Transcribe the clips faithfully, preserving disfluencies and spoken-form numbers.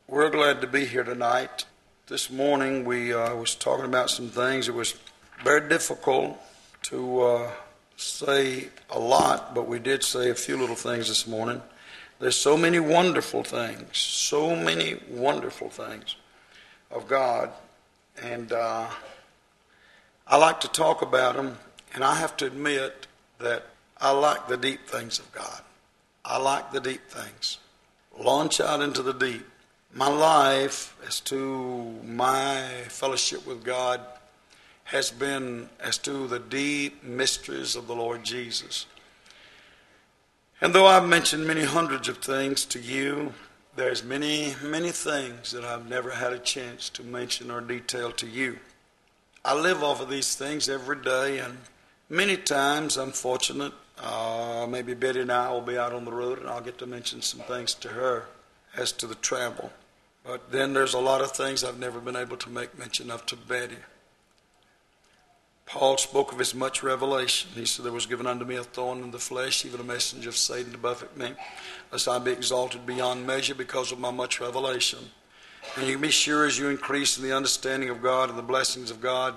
We're glad to be here tonight. This morning we uh, was talking about some things. It was very difficult to uh, say a lot, but we did say a few little things this morning. There's so many wonderful things, so many wonderful things of God, and uh, I like to talk about them, and I have to admit that I like the deep things of God. I like the deep things. Launch out into the deep. My life as to my fellowship with God has been as to the deep mysteries of the Lord Jesus. And though I've mentioned many hundreds of things to you, there's many, many things that I've never had a chance to mention or detail to you. I live off of these things every day, and many times I'm fortunate. Uh, maybe Betty and I will be out on the road, and I'll get to mention some things to her as to the travel. But then there's a lot of things I've never been able to make mention of to Betty. Paul spoke of his much revelation. He said, there was given unto me a thorn in the flesh, even a messenger of Satan to buffet me, lest I be exalted beyond measure because of my much revelation. And you can be sure as you increase in the understanding of God and the blessings of God,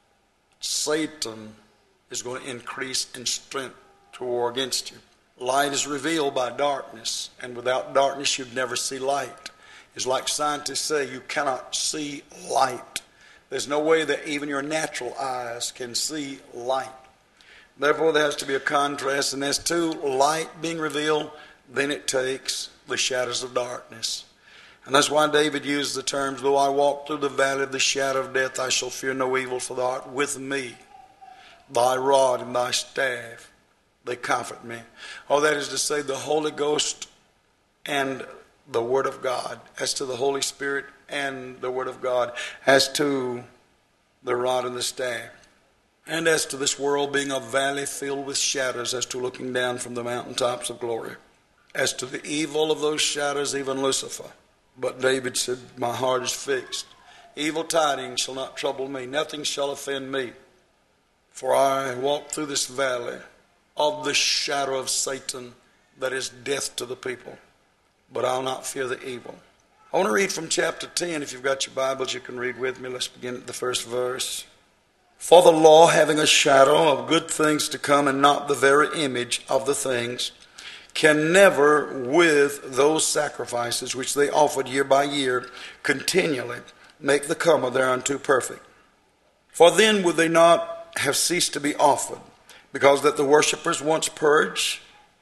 Satan is going to increase in strength to war against you. Light is revealed by darkness, and without darkness you'd never see light. It's like scientists say, you cannot see light. There's no way that even your natural eyes can see light. Therefore, there has to be a contrast, and as to light being revealed, then it takes the shadows of darkness. And that's why David used the terms, though I walk through the valley of the shadow of death, I shall fear no evil, for thou art with me. Thy rod and thy staff, they comfort me. Oh, that is to say, the Holy Ghost and the Word of God, as to the Holy Spirit and the Word of God, as to the rod and the staff, and as to this world being a valley filled with shadows, as to looking down from the mountaintops of glory, as to the evil of those shadows, even Lucifer. But David said, my heart is fixed. Evil tidings shall not trouble me. Nothing shall offend me. For I walk through this valley of the shadow of Satan, that is death to the people. But I'll not fear the evil. I want to read from chapter ten. If you've got your Bibles, you can read with me. Let's begin at the first verse. For the law, having a shadow of good things to come, and not the very image of the things, can never, with those sacrifices which they offered year by year, continually make the comer thereunto perfect. For then would they not have ceased to be offered, because that the worshippers once purged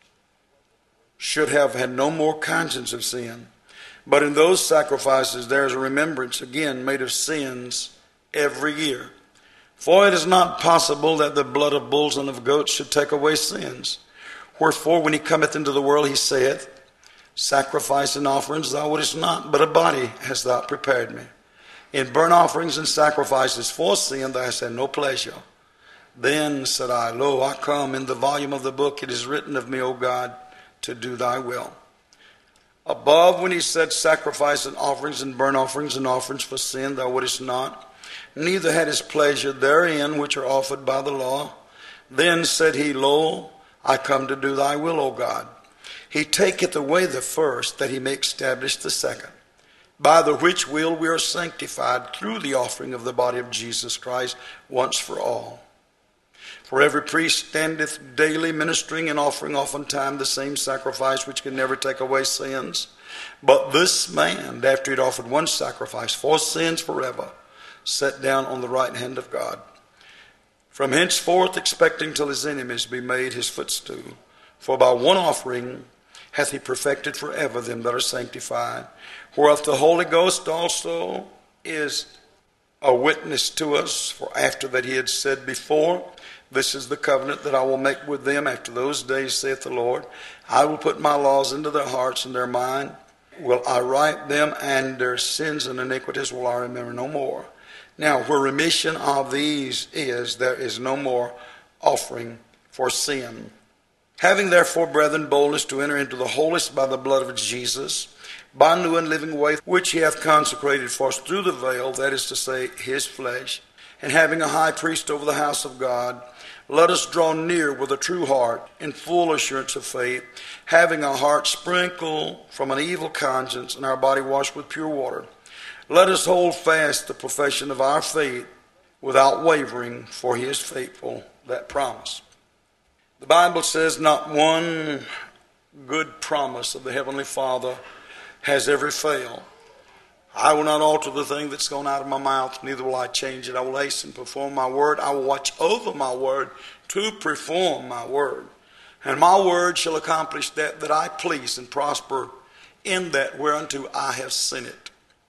should have had no more conscience of sin. But in those sacrifices there is a remembrance again made of sins every year. For it is not possible that the blood of bulls and of goats should take away sins. Wherefore when he cometh into the world, he saith, sacrifice and offerings thou wouldest not, but a body hast thou prepared me. In burnt offerings and sacrifices for sin thou hast had no pleasure. Then said I, lo, I come. In the volume of the book it is written of me, O God, to do thy will. Above, when he said sacrifice and offerings and burnt offerings and offerings for sin thou wouldest not, neither had his pleasure therein which are offered by the law. Then said he, lo, I come to do thy will, O God. He taketh away the first, that he may establish the second, by the which will we are sanctified through the offering of the body of Jesus Christ once for all. For every priest standeth daily ministering and offering oftentimes the same sacrifice which can never take away sins. But this man, after he had offered one sacrifice for sins forever, sat down on the right hand of God, from henceforth expecting till his enemies be made his footstool. For by one offering hath he perfected forever them that are sanctified, whereof the Holy Ghost also is a witness to us. For after that he had said before, this is the covenant that I will make with them after those days, saith the Lord. I will put my laws into their hearts, and their mind will I write them, and their sins and iniquities will I remember no more. Now, where remission of these is, there is no more offering for sin. Having therefore, brethren, boldness to enter into the holiest by the blood of Jesus, by a new and living way, which he hath consecrated for us through the veil, that is to say, his flesh, and having a high priest over the house of God, let us draw near with a true heart in full assurance of faith, having our hearts sprinkled from an evil conscience and our body washed with pure water. Let us hold fast the profession of our faith without wavering, for he is faithful that promise. The Bible says not one good promise of the Heavenly Father has ever failed. I will not alter the thing that's gone out of my mouth, neither will I change it. I will hasten to perform my word. I will watch over my word to perform my word. And my word shall accomplish that that I please and prosper in that whereunto I have sent it.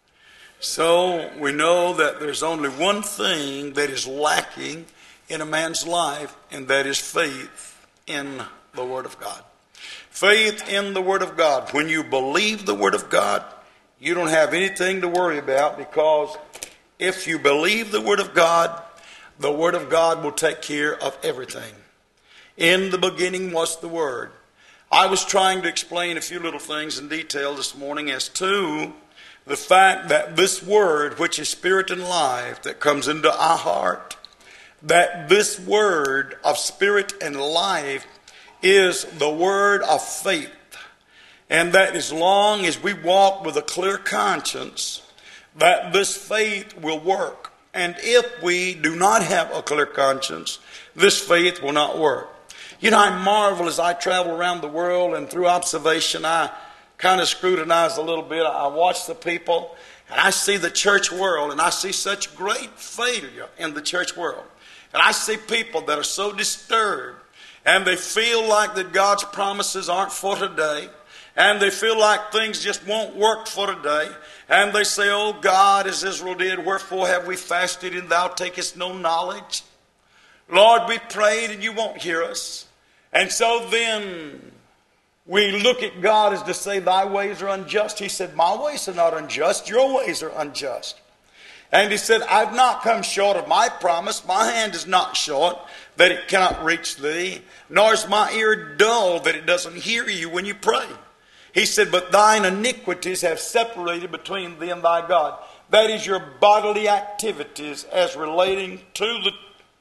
So we know that there's only one thing that is lacking in a man's life, and that is faith in the Word of God. Faith in the Word of God. When you believe the Word of God, you don't have anything to worry about, because if you believe the Word of God, the Word of God will take care of everything. In the beginning was the Word. I was trying to explain a few little things in detail this morning as to the fact that this Word, which is spirit and life, that comes into our heart, that this Word of spirit and life is the word of faith. And that as long as we walk with a clear conscience, that this faith will work. And if we do not have a clear conscience, this faith will not work. You know, I marvel as I travel around the world, and through observation, I kind of scrutinize a little bit. I watch the people, and I see the church world, and I see such great failure in the church world. And I see people that are so disturbed, and they feel like that God's promises aren't for today. And they feel like things just won't work for today. And they say, oh God, as Israel did, wherefore have we fasted and thou takest no knowledge? Lord, we prayed and you won't hear us. And so then we look at God as to say, thy ways are unjust. He said, my ways are not unjust, your ways are unjust. And he said, I've not come short of my promise. My hand is not short that it cannot reach thee, nor is my ear dull that it doesn't hear you when you pray. He said, but thine iniquities have separated between thee and thy God. That is your bodily activities as relating to the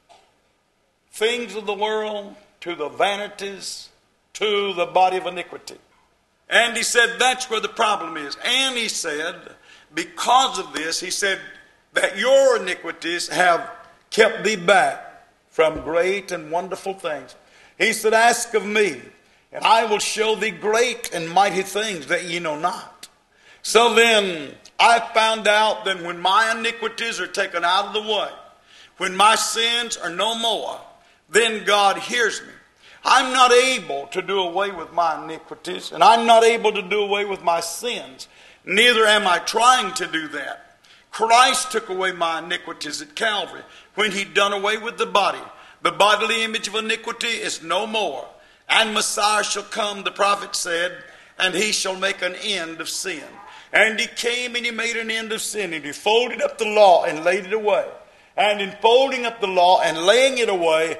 things of the world, to the vanities, to the body of iniquity. And he said, that's where the problem is. And he said, because of this, he said, that your iniquities have kept thee back from great and wonderful things. He said, ask of me, and I will show thee great and mighty things that ye know not. So then I found out that when my iniquities are taken out of the way, when my sins are no more, then God hears me. I'm not able to do away with my iniquities, and I'm not able to do away with my sins. Neither am I trying to do that. Christ took away my iniquities at Calvary when he'd done away with the body. The bodily image of iniquity is no more. And Messiah shall come, the prophet said, and he shall make an end of sin. And he came and he made an end of sin, and he folded up the law and laid it away. And in folding up the law and laying it away,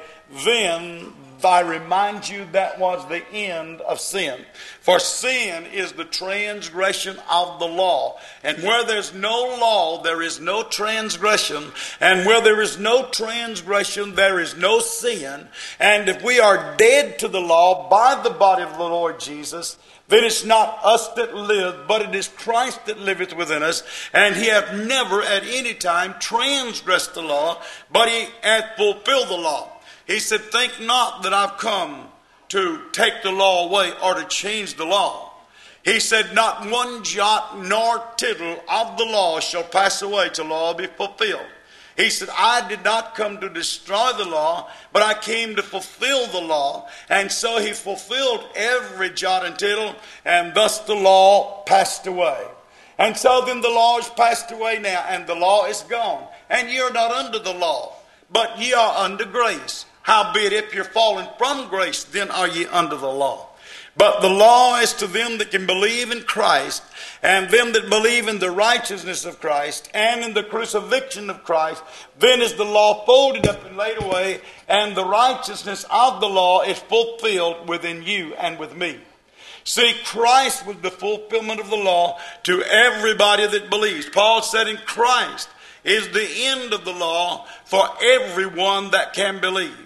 then I remind you that was the end of sin. For sin is the transgression of the law. And where there's no law, there is no transgression. And where there is no transgression, there is no sin. And if we are dead to the law by the body of the Lord Jesus, then it's not us that live, but it is Christ that liveth within us. And he hath never at any time transgressed the law, but he hath fulfilled the law. He said, think not that I've come to take the law away or to change the law. He said, not one jot nor tittle of the law shall pass away till the law be fulfilled. He said, I did not come to destroy the law, but I came to fulfill the law. And so he fulfilled every jot and tittle, and thus the law passed away. And so then the law is passed away now, and the law is gone. And ye are not under the law, but ye are under grace. Howbeit, if you're fallen from grace, then are ye under the law. But the law is to them that can believe in Christ, and them that believe in the righteousness of Christ, and in the crucifixion of Christ. Then is the law folded up and laid away, and the righteousness of the law is fulfilled within you and with me. See, Christ was the fulfillment of the law to everybody that believes. Paul said in Christ is the end of the law for everyone that can believe.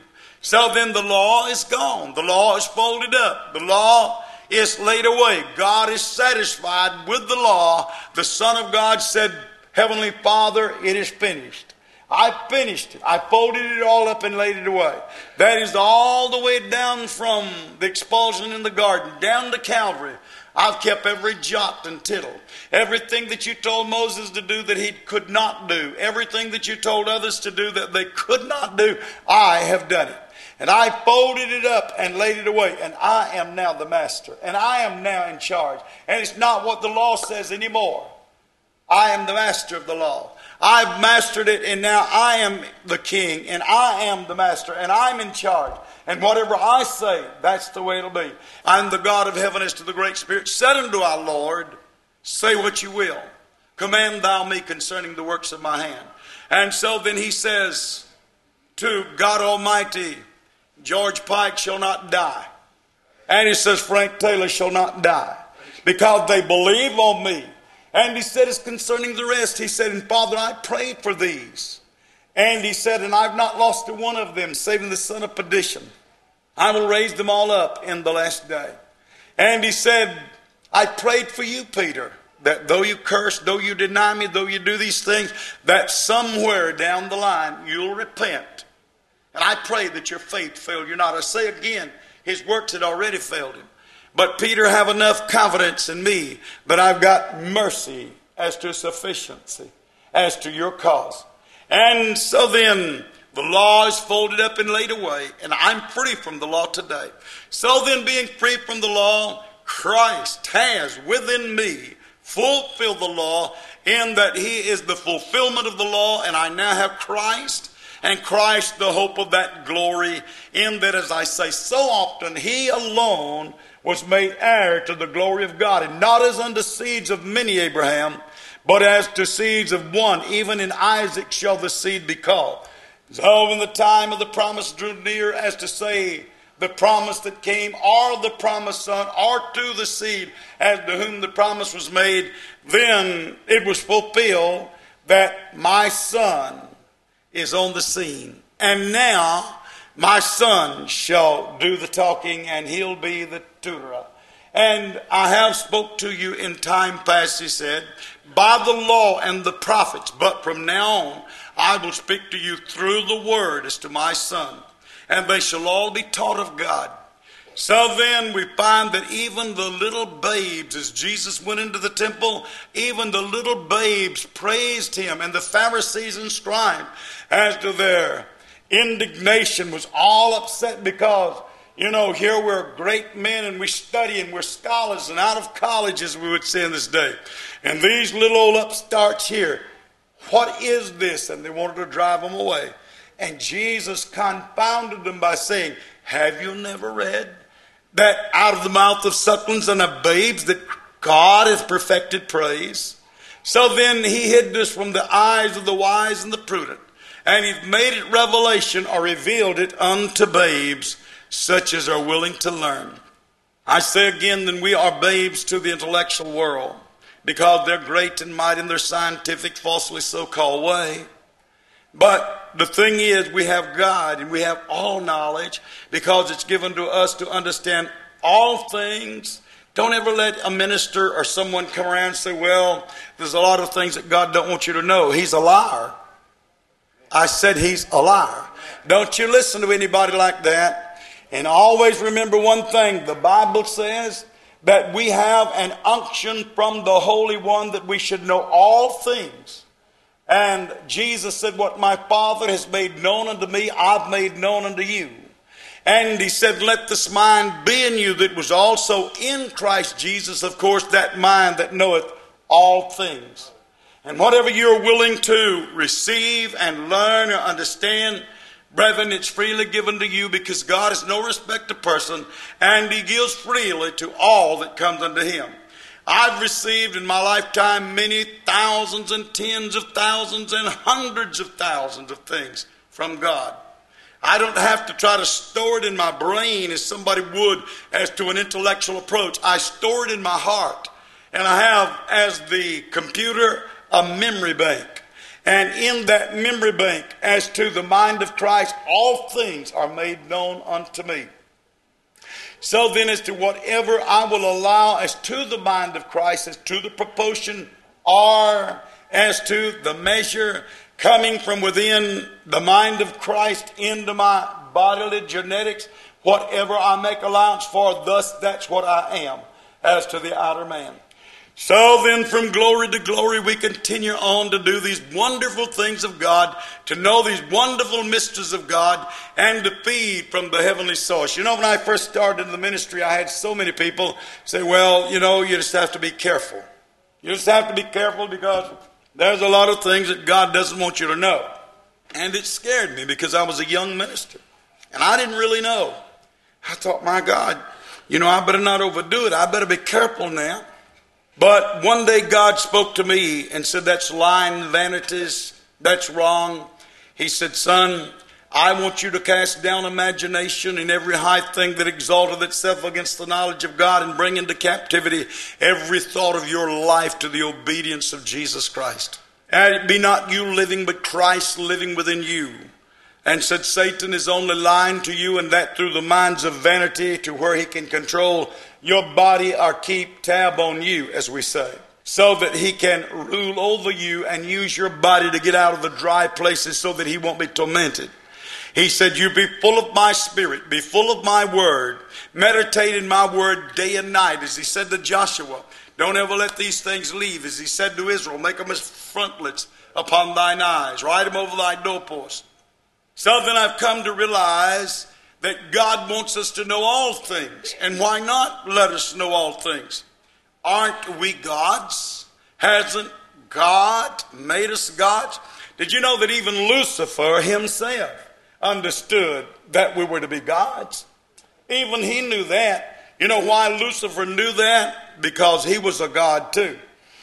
So then the law is gone. The law is folded up. The law is laid away. God is satisfied with the law. The Son of God said, Heavenly Father, it is finished. I finished it. I folded it all up and laid it away. That is all the way down from the expulsion in the garden, down to Calvary. I've kept every jot and tittle. Everything that you told Moses to do that he could not do. Everything that you told others to do that they could not do, I have done it. And I folded it up and laid it away. And I am now the master. And I am now in charge. And it's not what the law says anymore. I am the master of the law. I've mastered it, and now I am the king, and I am the master, and I'm in charge. And whatever I say, that's the way it'll be. I'm the God of heaven as to the great Spirit. Said unto our Lord, say what you will. Command thou me concerning the works of my hand. And so then he says to God Almighty, George Pike shall not die. And he says Frank Taylor shall not die. Because they believe on me. And he said, it's concerning the rest. He said, and Father, I prayed for these. And he said, and I've not lost a one of them, saving the son of perdition. I will raise them all up in the last day. And he said, I prayed for you, Peter, that though you curse, though you deny me, though you do these things, that somewhere down the line you'll repent. And I pray that your faith fail you not. I say again, his works had already failed him. But Peter, have enough confidence in me that I've got mercy as to sufficiency, as to your cause. And so then the law is folded up and laid away, and I'm free from the law today. So then, being free from the law, Christ has within me fulfilled the law, in that he is the fulfillment of the law, and I now have Christ, and Christ the hope of that glory, in that, as I say so often, he alone was made heir to the glory of God, and not as unto seeds of many, Abraham, but as to seeds of one, even in Isaac shall the seed be called. So when the time of the promise drew near, as to say, the promise that came, or the promised son, or to the seed, as to whom the promise was made, then it was fulfilled that my son is on the scene. And now my son shall do the talking, and he'll be the tutor. And I have spoke to you in time past, he said, by the law and the prophets, but from now on I will speak to you through the word as to my son, and they shall all be taught of God. So then we find that even the little babes, as Jesus went into the temple, even the little babes praised him, and the Pharisees and scribes, as to their indignation, was all upset because, you know, here we're great men and we study and we're scholars and out of college, as we would say in this day. And these little old upstarts here, what is this? And they wanted to drive them away. And Jesus confounded them by saying, have you never read that out of the mouth of sucklings and of babes that God hath perfected praise? So then he hid this from the eyes of the wise and the prudent, and he made it revelation, or revealed it unto babes, such as are willing to learn. I say again, then we are babes to the intellectual world, because they're great and mighty in their scientific, falsely so-called way. But the thing is, we have God, and we have all knowledge, because it's given to us to understand all things. Don't ever let a minister or someone come around and say, well, there's a lot of things that God don't want you to know. He's a liar. I said he's a liar. Don't you listen to anybody like that. And always remember one thing. The Bible says that we have an unction from the Holy One that we should know all things. And Jesus said, what my Father has made known unto me, I've made known unto you. And he said, let this mind be in you that was also in Christ Jesus, of course, that mind that knoweth all things. And whatever you're willing to receive and learn or understand, brethren, it's freely given to you, because God is no respecter of person, and he gives freely to all that comes unto him. I've received in my lifetime many thousands and tens of thousands and hundreds of thousands of things from God. I don't have to try to store it in my brain as somebody would as to an intellectual approach. I store it in my heart. And I have, as the computer, a memory bank. And in that memory bank, as to the mind of Christ, all things are made known unto me. So then, as to whatever I will allow as to the mind of Christ, as to the proportion, or as to the measure coming from within the mind of Christ into my bodily genetics, whatever I make allowance for, thus that's what I am as to the outer man. So then, from glory to glory, we continue on to do these wonderful things of God, to know these wonderful mysteries of God, and to feed from the heavenly source. You know, when I first started in the ministry, I had so many people say, well, you know, you just have to be careful. You just have to be careful because there's a lot of things that God doesn't want you to know. And it scared me because I was a young minister, and I didn't really know. I thought, my God, you know, I better not overdo it. I better be careful now. But one day God spoke to me and said, that's lying vanities. That's wrong. He said, son, I want you to cast down imagination and every high thing that exalteth itself against the knowledge of God, and bring into captivity every thought of your life to the obedience of Jesus Christ. And it be not you living, but Christ living within you. And said, Satan is only lying to you, and that through the minds of vanity, to where he can control your body or keep tab on you, as we say, so that he can rule over you and use your body to get out of the dry places so that he won't be tormented. He said, you be full of my spirit, be full of my word, meditate in my word day and night, as he said to Joshua. Don't ever let these things leave, as he said to Israel. Make them as frontlets upon thine eyes, write them over thy doorposts. So then I've come to realize that God wants us to know all things. And why not let us know all things? Aren't we gods? Hasn't God made us gods? Did you know that even Lucifer himself understood that we were to be gods? Even he knew that. You know why Lucifer knew that? Because he was a god too.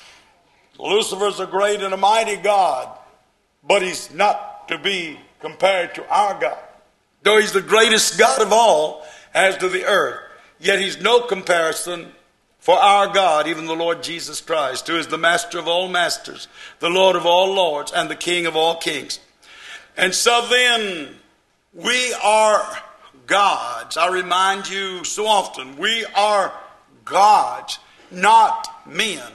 Lucifer's a great and a mighty God, but he's not to be compared to our God. Though he's the greatest God of all as to the earth, yet he's no comparison for our God, even the Lord Jesus Christ, who is the master of all masters, the Lord of all lords, and the King of all kings. And so then, we are gods. I remind you so often, we are gods, not men.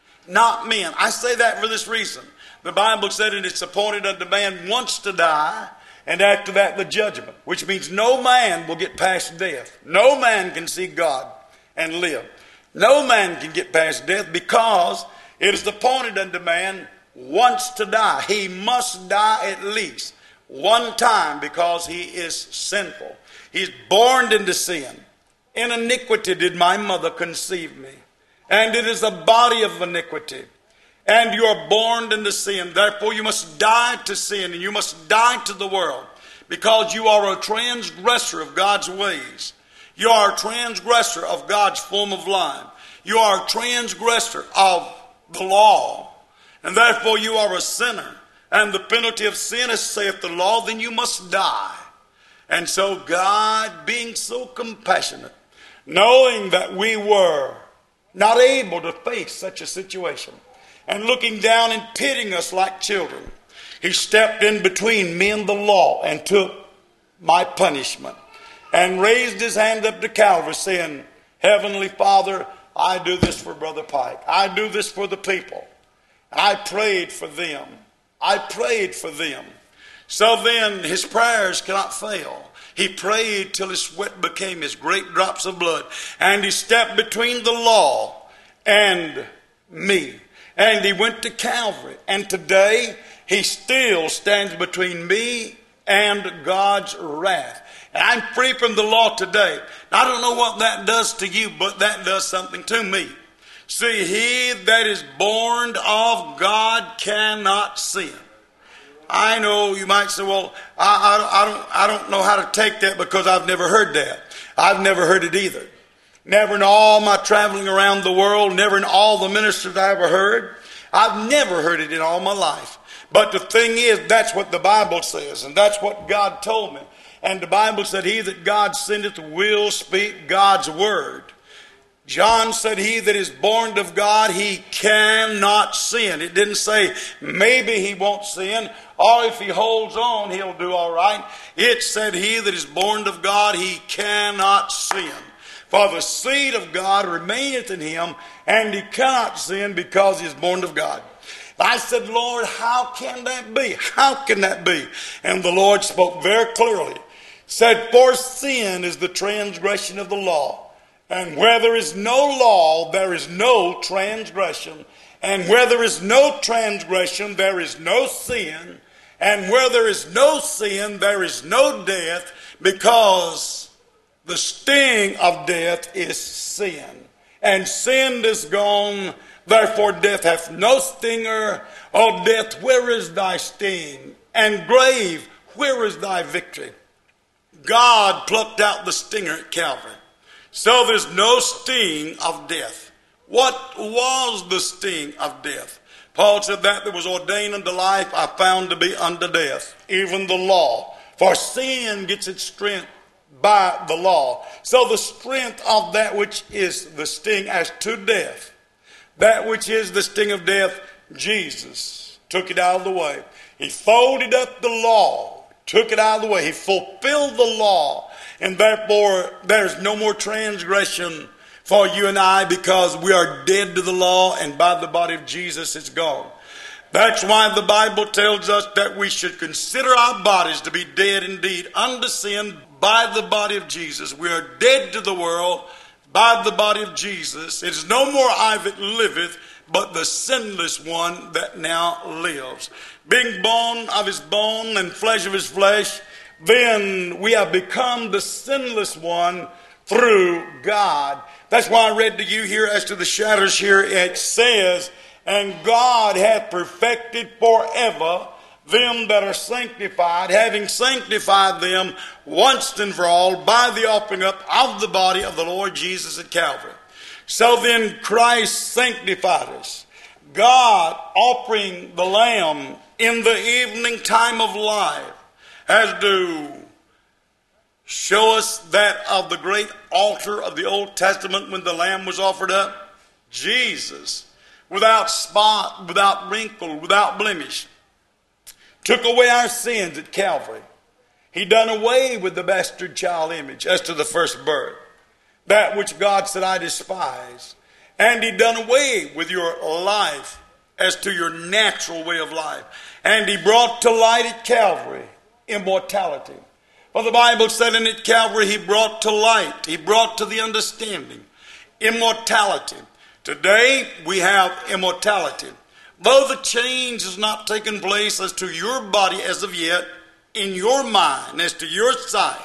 Not men. I say that for this reason. The Bible said it, it's appointed unto man once to die, and after that the judgment, which means no man will get past death. No man can see God and live. No man can get past death, because it is appointed unto man once to die. He must die at least one time, because he is sinful. He's born into sin. In iniquity did my mother conceive me, and it is a body of iniquity. And you are born into sin. Therefore you must die to sin, and you must die to the world, because you are a transgressor of God's ways. You are a transgressor of God's form of life. You are a transgressor of the law, and therefore you are a sinner. And the penalty of sin is, saith the law, then you must die. And so God, being so compassionate, knowing that we were not able to face such a situation, and looking down and pitying us like children, he stepped in between me and the law and took my punishment, and raised his hand up to Calvary, saying, Heavenly Father, I do this for Brother Pike. I do this for the people. I prayed for them. I prayed for them. So then his prayers cannot fail. He prayed till his sweat became as great drops of blood. And he stepped between the law and me. And he went to Calvary. And today he still stands between me and God's wrath. And I'm free from the law today. Now, I don't know what that does to you, but that does something to me. See, he that is born of God cannot sin. I know you might say, well, I, I, I, don't, I don't know how to take that, because I've never heard that. I've never heard it either. Never in all my traveling around the world, never in all the ministers I ever heard. I've never heard it in all my life. But the thing is, that's what the Bible says, and that's what God told me. And the Bible said, he that God sendeth will speak God's word. John said, he that is born of God, he cannot sin. It didn't say maybe he won't sin, or if he holds on, he'll do all right. It said, he that is born of God, he cannot sin. For the seed of God remaineth in him, and he cannot sin because he is born of God. I said, Lord, how can that be? How can that be? And the Lord spoke very clearly. Said, for sin is the transgression of the law. And where there is no law, there is no transgression. And where there is no transgression, there is no sin. And where there is no sin, there is no death, because the sting of death is sin. And sin is gone, therefore death hath no stinger. O death, where is thy sting? And grave, where is thy victory? God plucked out the stinger at Calvary. So there's no sting of death. What was the sting of death? Paul said, that that was ordained unto life, I found to be unto death, even the law. For sin gets its strength by the law. So the strength of that which is the sting as to death, that which is the sting of death, Jesus took it out of the way. He folded up the law, took it out of the way. He fulfilled the law. And therefore, there's no more transgression for you and I, because we are dead to the law, and by the body of Jesus it's gone. That's why the Bible tells us that we should consider our bodies to be dead indeed unto sin by the body of Jesus. We are dead to the world by the body of Jesus. It is no more I that liveth, but the sinless one that now lives. Being bone of his bone and flesh of his flesh, then we have become the sinless one through God. That's why I read to you here as to the shadows here. It says, and God hath perfected forever them that are sanctified, having sanctified them once and for all by the offering up of the body of the Lord Jesus at Calvary. So then Christ sanctified us. God offering the Lamb in the evening time of life has to show us that of the great altar of the Old Testament when the Lamb was offered up. Jesus, without spot, without wrinkle, without blemish, took away our sins at Calvary. He done away with the bastard child image as to the first birth, that which God said I despise. And he done away with your life as to your natural way of life. And he brought to light at Calvary immortality. For the Bible said in at Calvary he brought to light, he brought to the understanding immortality. Today we have immortality. Though the change has not taken place as to your body as of yet, in your mind, as to your sight,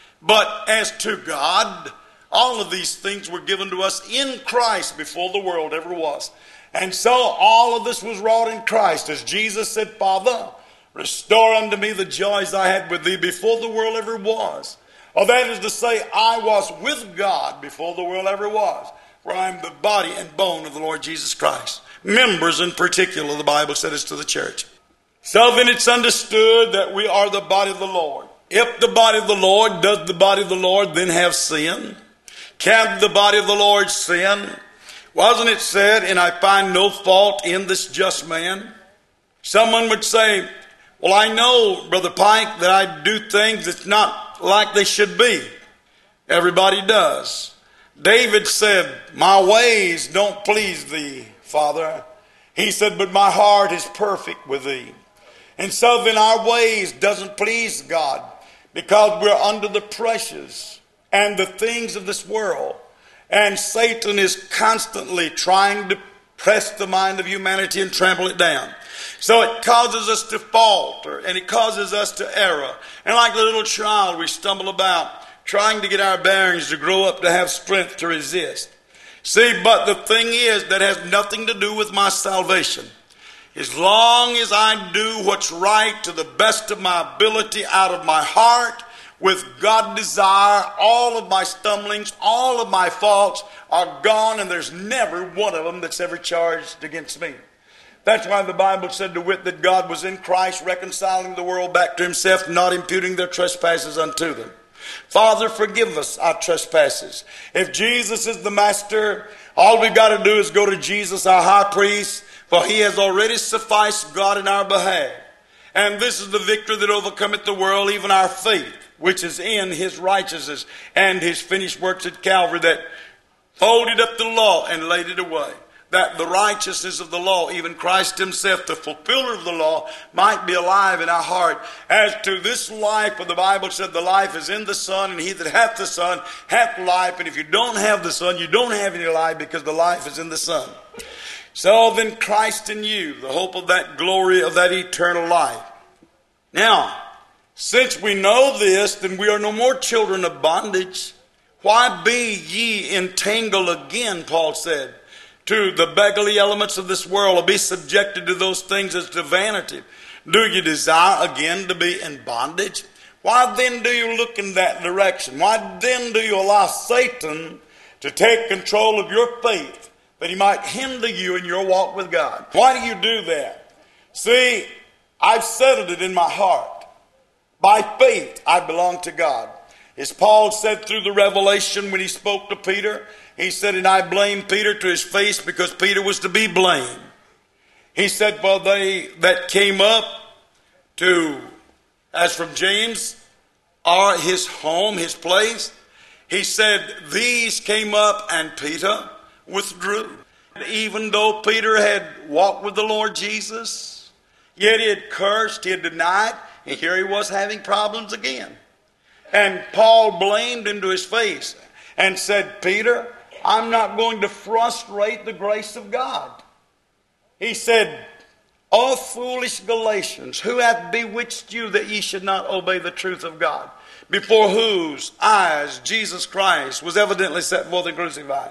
but as to God, all of these things were given to us in Christ before the world ever was. And so all of this was wrought in Christ. As Jesus said, Father, restore unto me the joys I had with thee before the world ever was. Or that is to say, I was with God before the world ever was. For I am the body and bone of the Lord Jesus Christ. Members in particular, the Bible said, is to the church. So then it's understood that we are the body of the Lord. If the body of the Lord, does the body of the Lord then have sin? Can the body of the Lord sin? Wasn't it said, and I find no fault in this just man? Someone would say, well, I know, Brother Pike, that I do things that's not like they should be. Everybody does. David said, my ways don't please thee, Father. He said, but my heart is perfect with thee. And so then our ways doesn't please God, because we're under the pressures and the things of this world. And Satan is constantly trying to press the mind of humanity and trample it down. So it causes us to falter, and it causes us to err. And like a little child, we stumble about trying to get our bearings to grow up to have strength to resist. See, but the thing is, that has nothing to do with my salvation. As long as I do what's right to the best of my ability out of my heart, with God desire, all of my stumblings, all of my faults are gone, and there's never one of them that's ever charged against me. That's why the Bible said to wit that God was in Christ reconciling the world back to himself, not imputing their trespasses unto them. Father, forgive us our trespasses. If Jesus is the master, all we've got to do is go to Jesus, our high priest, for he has already sufficed God in our behalf. And this is the victory that overcometh the world, even our faith, which is in his righteousness and his finished works at Calvary, that folded up the law and laid it away, that the righteousness of the law, even Christ himself, the fulfiller of the law, might be alive in our heart. As to this life, for the Bible said the life is in the Son, and he that hath the Son hath life. And if you don't have the Son, you don't have any life, because the life is in the Son. So then Christ in you, the hope of that glory of that eternal life. Now, since we know this, then we are no more children of bondage. Why be ye entangled again, Paul said, to the beggarly elements of this world, or be subjected to those things as to vanity? Do you desire again to be in bondage? Why then do you look in that direction? Why then do you allow Satan to take control of your faith, that he might hinder you in your walk with God? Why do you do that? See, I've settled it in my heart. By faith, I belong to God. As Paul said through the revelation when he spoke to Peter, he said, and I blame Peter to his face, because Peter was to be blamed. He said, well, they that came up to, as from James, are his home, his place. He said, these came up and Peter withdrew. Even though Peter had walked with the Lord Jesus, yet he had cursed, he had denied, and here he was having problems again. And Paul blamed him to his face and said, Peter, I'm not going to frustrate the grace of God. He said, O foolish Galatians, who hath bewitched you that ye should not obey the truth of God, before whose eyes Jesus Christ was evidently set forth and crucified?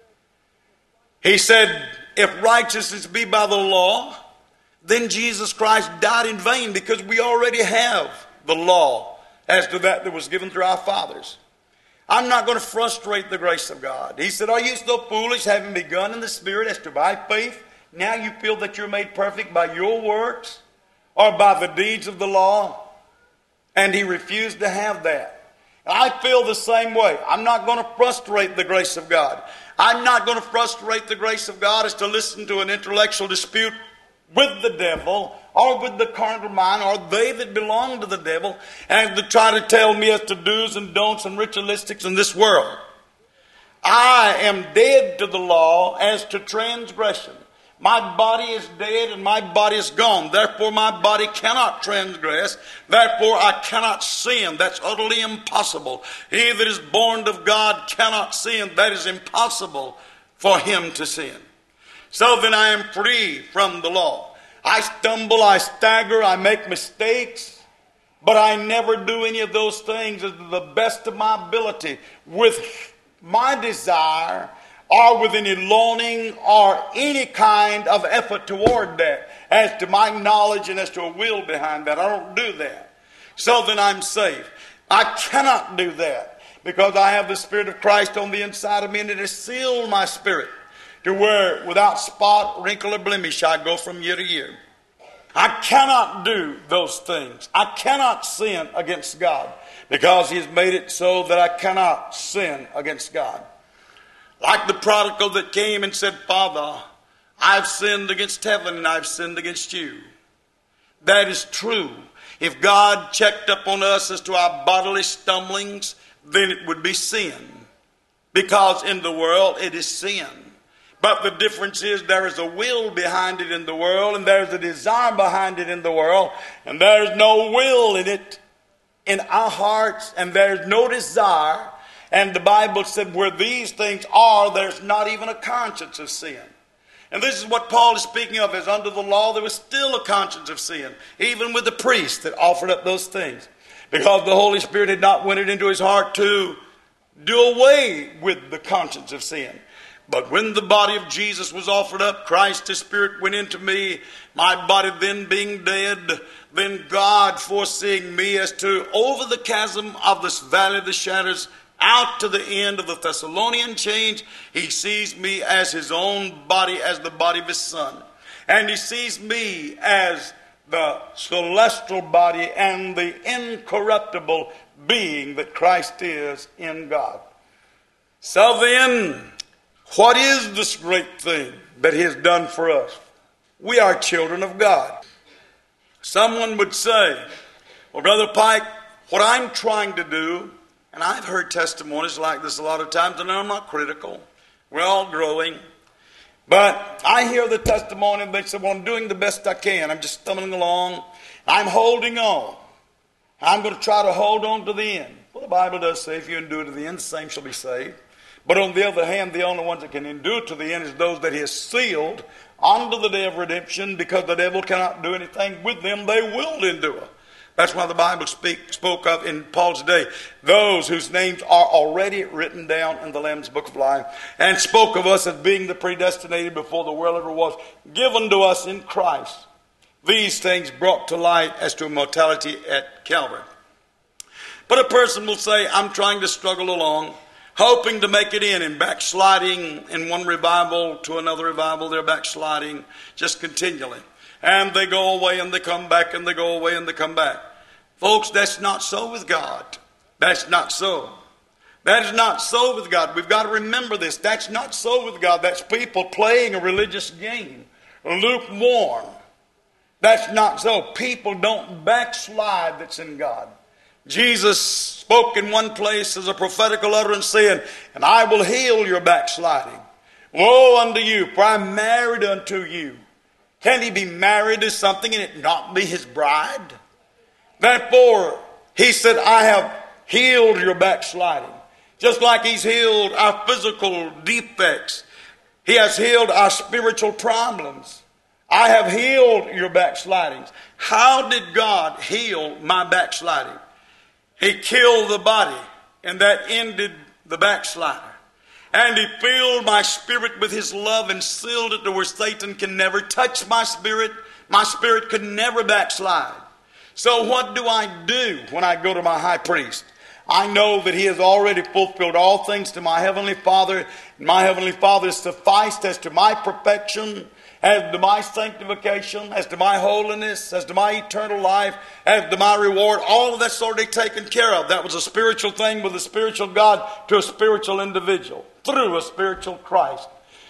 He said, if righteousness be by the law, then Jesus Christ died in vain, because we already have the law as to that that was given through our fathers. I'm not going to frustrate the grace of God. He said, are you so foolish, having begun in the Spirit, as to by faith, now you feel that you're made perfect by your works or by the deeds of the law? And he refused to have that. I feel the same way. I'm not going to frustrate the grace of God. I'm not going to frustrate the grace of God as to listen to an intellectual dispute with the devil, or with the carnal mind, or they that belong to the devil, and to try to tell me as to do's and don'ts and ritualistics in this world. I am dead to the law as to transgression. My body is dead and my body is gone. Therefore my body cannot transgress. Therefore I cannot sin. That's utterly impossible. He that is born of God cannot sin. That is impossible for him to sin. So then I am free from the law. I stumble, I stagger, I make mistakes, but I never do any of those things as to the best of my ability, with my desire, or with any longing, or any kind of effort toward that, as to my knowledge and as to a will behind that. I don't do that. So then I'm safe. I cannot do that, because I have the Spirit of Christ on the inside of me, and it has sealed my spirit, to where without spot, wrinkle, or blemish I go from year to year. I cannot do those things. I cannot sin against God, because he has made it so that I cannot sin against God. Like the prodigal that came and said, Father, I've sinned against heaven and I've sinned against you. That is true. If God checked up on us as to our bodily stumblings, then it would be sin, because in the world it is sin. But the difference is there is a will behind it in the world, and there's a desire behind it in the world, and there's no will in it in our hearts, and there's no desire. And the Bible said where these things are, there's not even a conscience of sin. And this is what Paul is speaking of, as under the law there was still a conscience of sin, even with the priest that offered up those things, because the Holy Spirit had not went into his heart to do away with the conscience of sin. But when the body of Jesus was offered up, Christ, his Spirit, went into me, my body then being dead, then God, foreseeing me as to over the chasm of this valley of the shadows, out to the end of the Thessalonian change, he sees me as his own body, as the body of his Son. And he sees me as the celestial body and the incorruptible being that Christ is in God. So then, what is this great thing that he has done for us? We are children of God. Someone would say, well, Brother Pike, what I'm trying to do, and I've heard testimonies like this a lot of times, and I'm not critical. We're all growing. But I hear the testimony, and they say, well, I'm doing the best I can. I'm just stumbling along. I'm holding on. I'm going to try to hold on to the end. Well, the Bible does say if you endure to the end, the same shall be saved. But on the other hand, the only ones that can endure to the end is those that he has sealed unto the day of redemption, because the devil cannot do anything with them. They will endure. That's why the Bible speak, spoke of in Paul's day those whose names are already written down in the Lamb's Book of Life, and spoke of us as being the predestinated before the world ever was, given to us in Christ. These things brought to light as to immortality at Calvary. But a person will say, I'm trying to struggle along, hoping to make it in, and backsliding in one revival to another revival. They're backsliding just continually. And they go away and they come back, and they go away and they come back. Folks, that's not so with God. That's not so. That is not so with God. We've got to remember this. That's not so with God. That's people playing a religious game, lukewarm. That's not so. People don't backslide that's in God. Jesus spoke in one place as a prophetical utterance, saying, and I will heal your backsliding. Woe unto you, for I am married unto you. Can he be married to something and it not be his bride? Therefore, he said, I have healed your backsliding. Just like he's healed our physical defects, he has healed our spiritual problems. I have healed your backslidings. How did God heal my backsliding? He killed the body, and that ended the backslider. And he filled my spirit with his love and sealed it to where Satan can never touch my spirit. My spirit could never backslide. So what do I do when I go to my high priest? I know that he has already fulfilled all things to my heavenly Father. And my heavenly Father is sufficed as to my perfection, as to my sanctification, as to my holiness, as to my eternal life, as to my reward. All of that's already taken care of. That was a spiritual thing with a spiritual God to a spiritual individual through a spiritual Christ.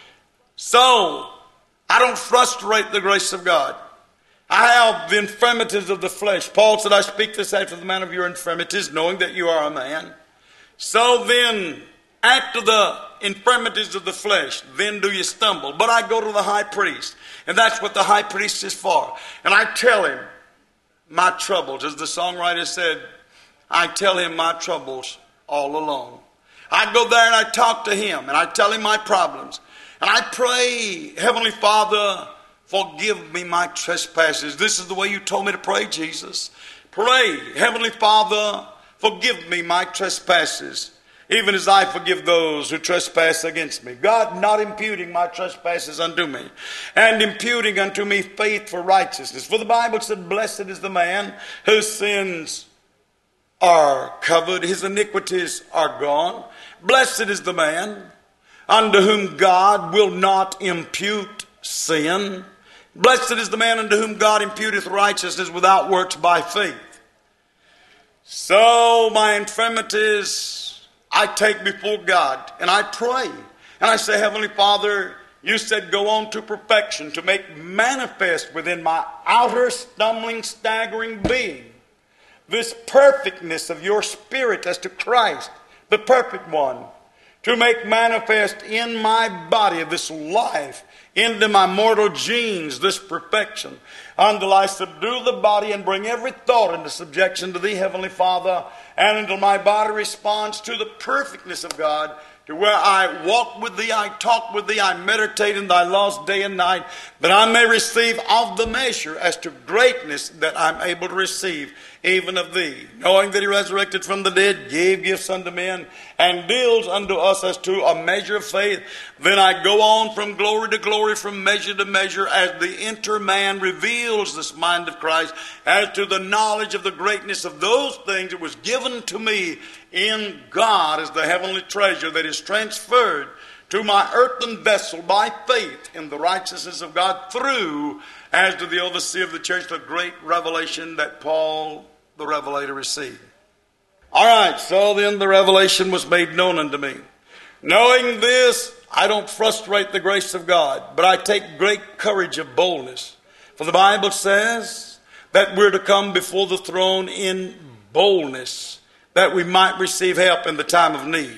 So, I don't frustrate the grace of God. I have the infirmities of the flesh. Paul said, I speak this after the manner of your infirmities, knowing that you are a man. So then, after the infirmities of the flesh, then do you stumble. But I go to the high priest, and that's what the high priest is for. And I tell him my troubles. As the songwriter said, I tell him my troubles all alone. I go there and I talk to him, and I tell him my problems. And I pray, Heavenly Father, forgive me my trespasses. This is the way you told me to pray, Jesus. Pray, Heavenly Father, forgive me my trespasses, even as I forgive those who trespass against me. God not imputing my trespasses unto me, and imputing unto me faith for righteousness. For the Bible said, blessed is the man whose sins are covered, his iniquities are gone. Blessed is the man unto whom God will not impute sin. Blessed is the man unto whom God imputeth righteousness without works by faith. So my infirmities I take before God, and I pray. And I say, Heavenly Father, you said go on to perfection, to make manifest within my outer stumbling, staggering being this perfectness of your Spirit as to Christ, the perfect one, to make manifest in my body this life, into my mortal genes, this perfection, until I subdue the body and bring every thought into subjection to thee, Heavenly Father, and until my body responds to the perfectness of God, to where I walk with thee, I talk with thee, I meditate in thy laws day and night, that I may receive of the measure as to greatness that I'm able to receive even of thee. Knowing that he resurrected from the dead, gave gifts unto men, and deals unto us as to a measure of faith, then I go on from glory to glory, from measure to measure, as the inner man reveals this mind of Christ, as to the knowledge of the greatness of those things that was given to me in God as the heavenly treasure that is transferred to my earthen vessel by faith in the righteousness of God through, as to the overseer of the church, the great revelation that Paul the Revelator received. All right, so then the revelation was made known unto me. Knowing this, I don't frustrate the grace of God, but I take great courage of boldness. For the Bible says that we're to come before the throne in boldness, that we might receive help in the time of need.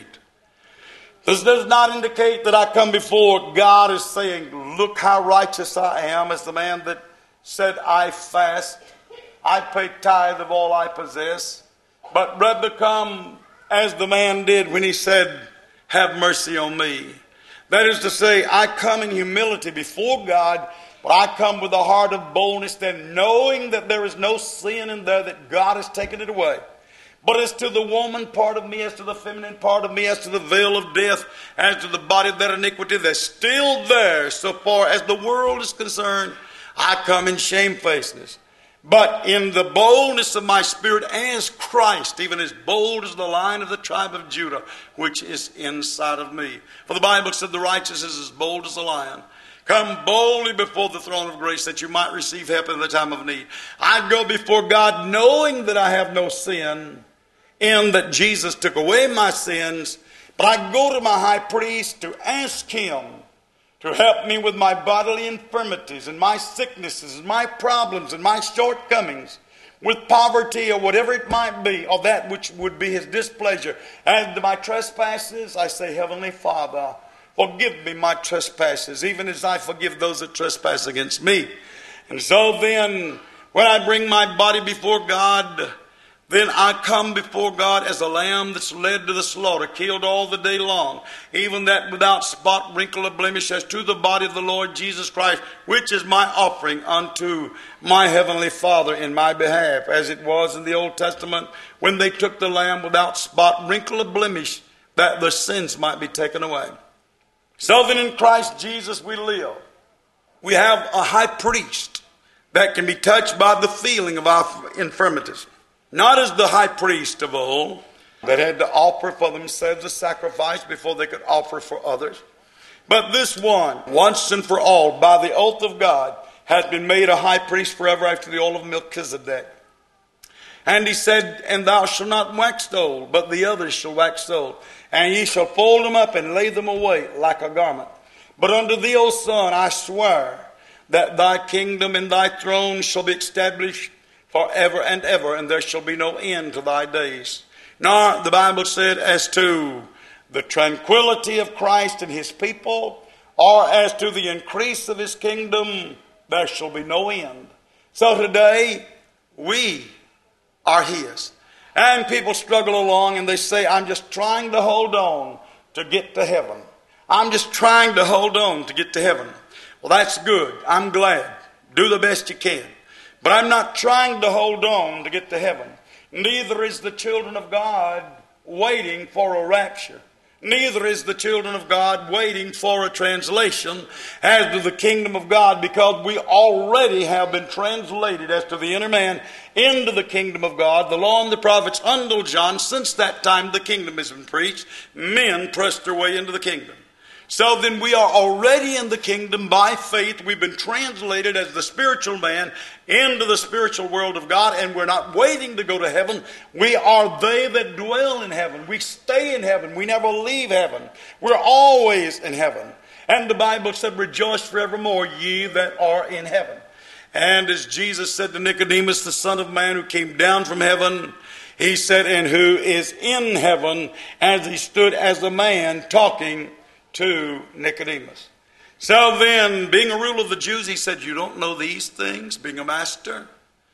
This does not indicate that I come before God as saying, look how righteous I am, as the man that said, I fast, I pay tithe of all I possess, but rather come as the man did when he said, have mercy on me. That is to say, I come in humility before God, but I come with a heart of boldness, then knowing that there is no sin in there, that God has taken it away. But as to the woman part of me, as to the feminine part of me, as to the veil of death, as to the body of that iniquity, that's still there so far as the world is concerned, I come in shamefacedness. But in the boldness of my spirit as Christ, even as bold as the Lion of the tribe of Judah, which is inside of me. For the Bible said the righteous is as bold as a lion. Come boldly before the throne of grace that you might receive help in the time of need. I go before God knowing that I have no sin, in that Jesus took away my sins, but I go to my high priest to ask him to help me with my bodily infirmities and my sicknesses and my problems and my shortcomings, with poverty or whatever it might be, or that which would be his displeasure. As to my trespasses, I say, Heavenly Father, forgive me my trespasses, even as I forgive those that trespass against me. And so then, when I bring my body before God, then I come before God as a lamb that's led to the slaughter, killed all the day long, even that without spot, wrinkle, or blemish, as to the body of the Lord Jesus Christ, which is my offering unto my heavenly Father in my behalf, as it was in the Old Testament when they took the lamb without spot, wrinkle, or blemish, that the sins might be taken away. So then in Christ Jesus we live. We have a high priest that can be touched by the feeling of our infirmities. Not as the high priest of old that had to offer for themselves a sacrifice before they could offer for others. But this one, once and for all, by the oath of God, has been made a high priest forever after the order of Melchizedek. And he said, and thou shalt not wax old, but the others shall wax old. And ye shall fold them up and lay them away like a garment. But unto thee, O Son, I swear that thy kingdom and thy throne shall be established forever and ever, and there shall be no end to thy days. Now, the Bible said, as to the tranquility of Christ and his people, or as to the increase of his kingdom, there shall be no end. So today, we are his. And people struggle along and they say, I'm just trying to hold on to get to heaven. I'm just trying to hold on to get to heaven. Well, that's good. I'm glad. Do the best you can. But I'm not trying to hold on to get to heaven. Neither is the children of God waiting for a rapture. Neither is the children of God waiting for a translation as to the kingdom of God, because we already have been translated as to the inner man into the kingdom of God. The law and the prophets until John, since that time the kingdom has been preached. Men pressed their way into the kingdom. So then we are already in the kingdom by faith. We've been translated as the spiritual man into the spiritual world of God, and we're not waiting to go to heaven. We are they that dwell in heaven. We stay in heaven. We never leave heaven. We're always in heaven. And the Bible said, rejoice forevermore, ye that are in heaven. And as Jesus said to Nicodemus, the Son of Man who came down from heaven, he said, and who is in heaven, as he stood as a man talking to Nicodemus. So then, being a ruler of the Jews, he said, you don't know these things, being a master?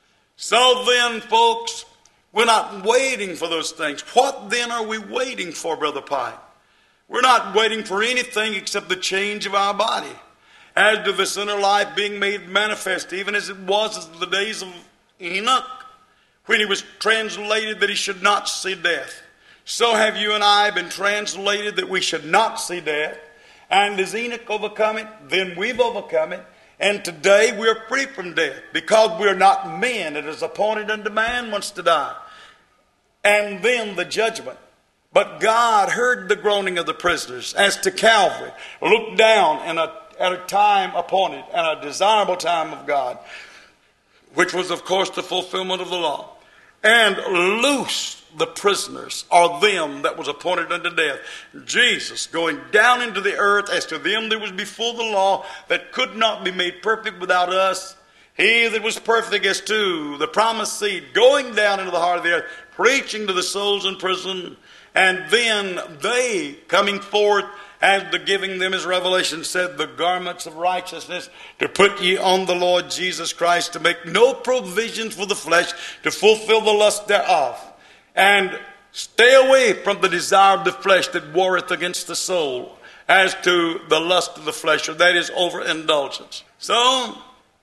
So then, folks, we're not waiting for those things. What then are we waiting for, Brother Pike? We're not waiting for anything except the change of our body. As to this inner life being made manifest, even as it was in the days of Enoch, when he was translated that he should not see death. So have you and I been translated that we should not see death. And as Enoch overcome it, then we've overcome it. And today we're free from death, because we're not men. It is appointed unto man once to die, and then the judgment. But God heard the groaning of the prisoners as to Calvary, looked down in a, at a time appointed and a desirable time of God, which was, of course, the fulfillment of the law, and loosed the prisoners, or them that was appointed unto death. Jesus going down into the earth as to them that was before the law, that could not be made perfect without us. He that was perfect as to the promised seed, going down into the heart of the earth, preaching to the souls in prison, and then they coming forth, as the giving them his revelation said, the garments of righteousness, to put ye on the Lord Jesus Christ, to make no provisions for the flesh, to fulfill the lust thereof, and stay away from the desire of the flesh that warreth against the soul, as to the lust of the flesh, or that is overindulgence. So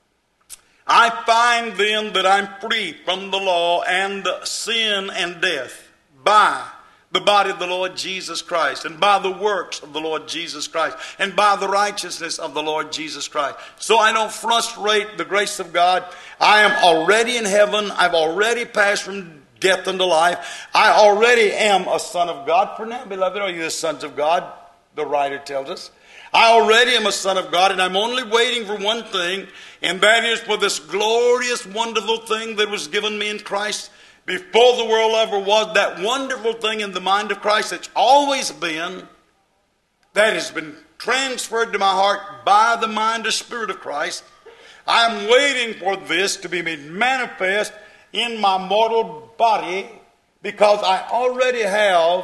I find then that I'm free from the law and sin and death by the body of the Lord Jesus Christ, and by the works of the Lord Jesus Christ, and by the righteousness of the Lord Jesus Christ. So I don't frustrate the grace of God. I am already in heaven. I've already passed from death unto life. I already am a son of God. For now, beloved, are you the sons of God? The writer tells us. I already am a son of God, and I'm only waiting for one thing, and that is for this glorious, wonderful thing that was given me in Christ before the world ever was. That wonderful thing in the mind of Christ that's always been, that has been transferred to my heart by the mind and spirit of Christ. I'm waiting for this to be made manifest in my mortal body, because I already have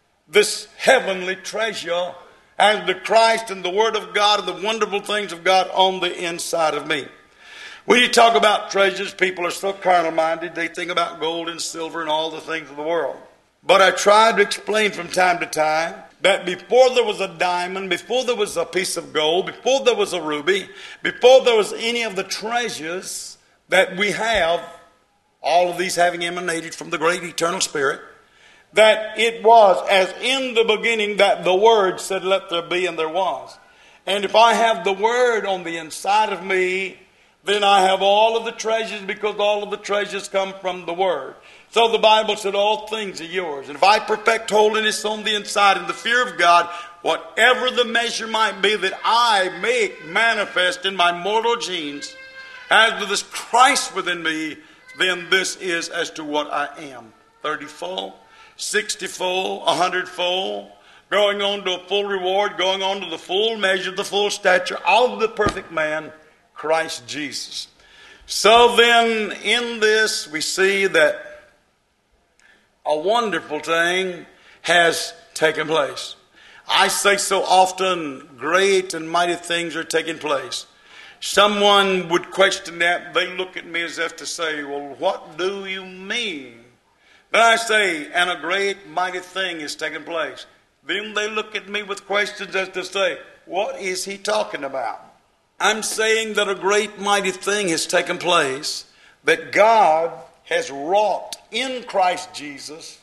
this heavenly treasure and the Christ and the Word of God and the wonderful things of God on the inside of me. When you talk about treasures, people are so carnal-minded, they think about gold and silver and all the things of the world. But I try to explain from time to time that before there was a diamond, before there was a piece of gold, before there was a ruby, before there was any of the treasures that we have, all of these having emanated from the great eternal Spirit, that it was as in the beginning that the Word said, let there be, and there was. And if I have the Word on the inside of me, then I have all of the treasures, because all of the treasures come from the Word. So the Bible said all things are yours. And if I perfect holiness on the inside in the fear of God, whatever the measure might be that I make manifest in my mortal genes, as to this Christ within me, then this is as to what I am. thirty-fold, sixty-fold, a hundred-fold, going on to a full reward, going on to the full measure, the full stature of the perfect man, Christ Jesus. So then, in this, we see that a wonderful thing has taken place. I say so often, great and mighty things are taking place. Someone would question that. They look at me as if to say, well, what do you mean? But I say, and a great mighty thing is taking place. Then they look at me with questions as to say, what is he talking about? I'm saying that a great mighty thing has taken place, that God has wrought in Christ Jesus,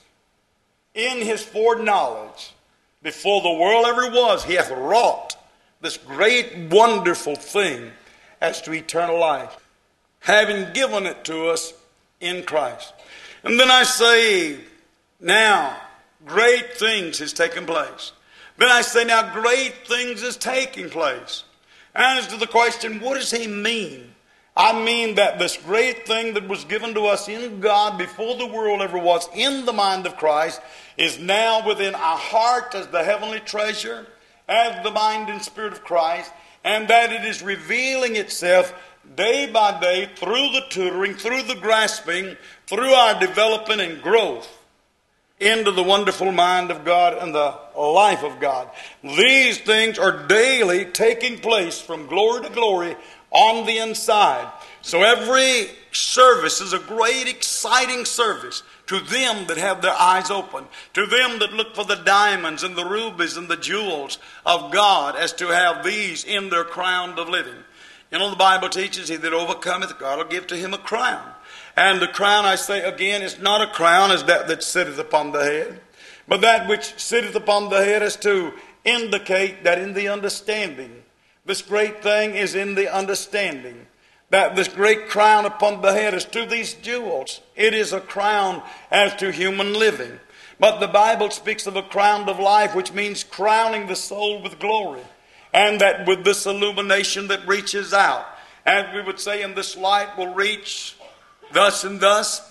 in his foreknowledge, before the world ever was. He hath wrought this great wonderful thing as to eternal life, having given it to us in Christ. And then I say, now, great things has taken place. Then I say, now, great things is taking place. As to the question, what does he mean? I mean that this great thing that was given to us in God before the world ever was, in the mind of Christ, is now within our heart as the heavenly treasure, as the mind and spirit of Christ, and that it is revealing itself day by day through the tutoring, through the grasping, through our development and growth into the wonderful mind of God and the life of God. These things are daily taking place from glory to glory on the inside. So every service is a great, exciting service to them that have their eyes open, to them that look for the diamonds and the rubies and the jewels of God, as to have these in their crown of living. You know, the Bible teaches, he that overcometh, God will give to him a crown. And the crown, I say again, is not a crown as that that sitteth upon the head, but that which sitteth upon the head is to indicate that in the understanding, this great thing is in the understanding, that this great crown upon the head is to these jewels. It is a crown as to human living. But the Bible speaks of a crown of life, which means crowning the soul with glory. And that with this illumination that reaches out, as we would say, and this light will reach thus and thus,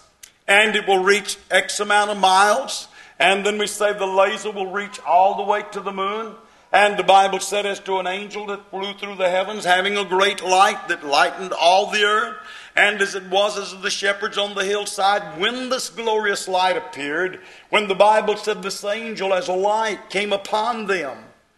and it will reach X amount of miles. And then we say the laser will reach all the way to the moon. And the Bible said as to an angel that flew through the heavens, having a great light that lightened all the earth. And as it was as the shepherds on the hillside, when this glorious light appeared, when the Bible said this angel as a light came upon them.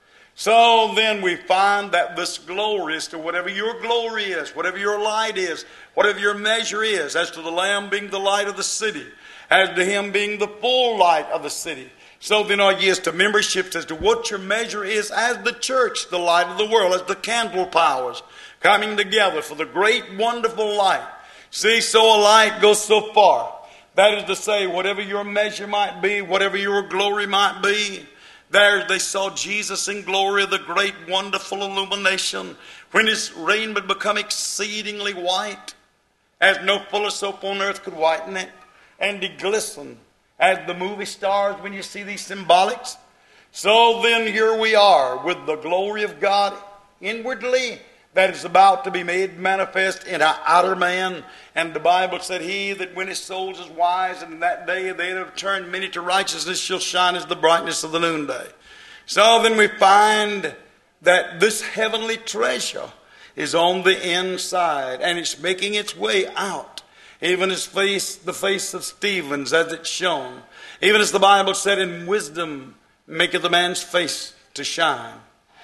So then we find that this glory is to whatever your glory is, whatever your light is, whatever your measure is, as to the Lamb being the light of the city, as to Him being the full light of the city. So then are ye as to memberships, as to what your measure is as the church, the light of the world, as the candle powers, coming together for the great wonderful light. See, so a light goes so far. That is to say, whatever your measure might be, whatever your glory might be, there they saw Jesus in glory, the great wonderful illumination, when His raiment become exceedingly white, as no fuller soap on earth could whiten it, and He glistened as the movie stars when you see these symbolics. So then here we are with the glory of God inwardly that is about to be made manifest in our outer man. And the Bible said, He that winneth souls is wise, and in that day they that have turned many to righteousness shall shine as the brightness of the noonday. So then we find that this heavenly treasure is on the inside, and it's making its way out. Even his face, the face of Stephen, as it shone. Even as the Bible said, in wisdom maketh a man's face to shine.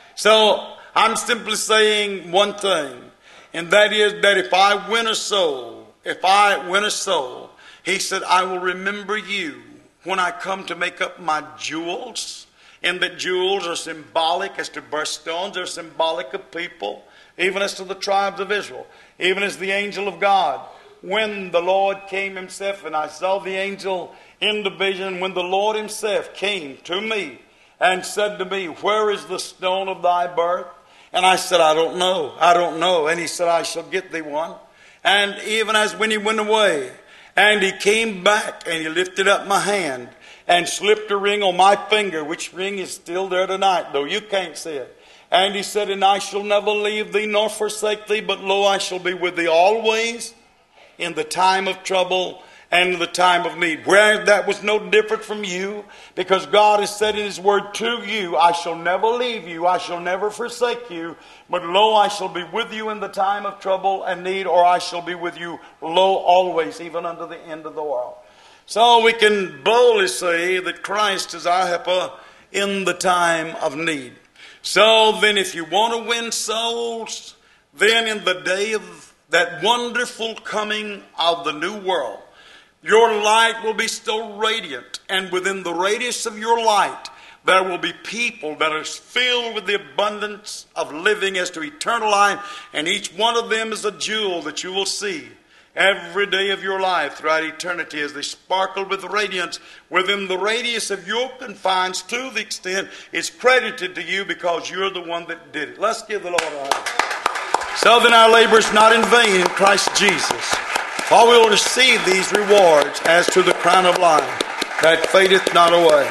So I'm simply saying one thing, and that is that if I win a soul, if I win a soul, He said, I will remember you when I come to make up my jewels. And that jewels are symbolic as to birthstones, they're symbolic of people, even as to the tribes of Israel, even as the angel of God. When the Lord came Himself, and I saw the angel in the vision, when the Lord Himself came to me and said to me, where is the stone of thy birth? And I said, I don't know, I don't know. And He said, I shall get thee one. And even as when He went away, and He came back, and He lifted up my hand, and slipped a ring on my finger, which ring is still there tonight, though you can't see it. And He said, and I shall never leave thee nor forsake thee, but lo, I shall be with thee always, in the time of trouble and in the time of need. Whereas that was no different from you, because God has said in His word to you, I shall never leave you, I shall never forsake you, but lo, I shall be with you in the time of trouble and need, or I shall be with you, lo, always, even unto the end of the world. So we can boldly say that Christ is our helper in the time of need. So then if you want to win souls, then in the day of that wonderful coming of the new world, your light will be still radiant, and within the radius of your light there will be people that are filled with the abundance of living as to eternal life, and each one of them is a jewel that you will see every day of your life throughout eternity as they sparkle with radiance within the radius of your confines, to the extent it's credited to you because you're the one that did it. Let's give the Lord a hand. So then our labor is not in vain in Christ Jesus, for we will receive these rewards as to the crown of life that fadeth not away.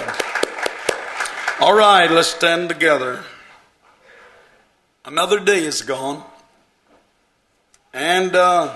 All right, let's stand together. Another day is gone, and uh,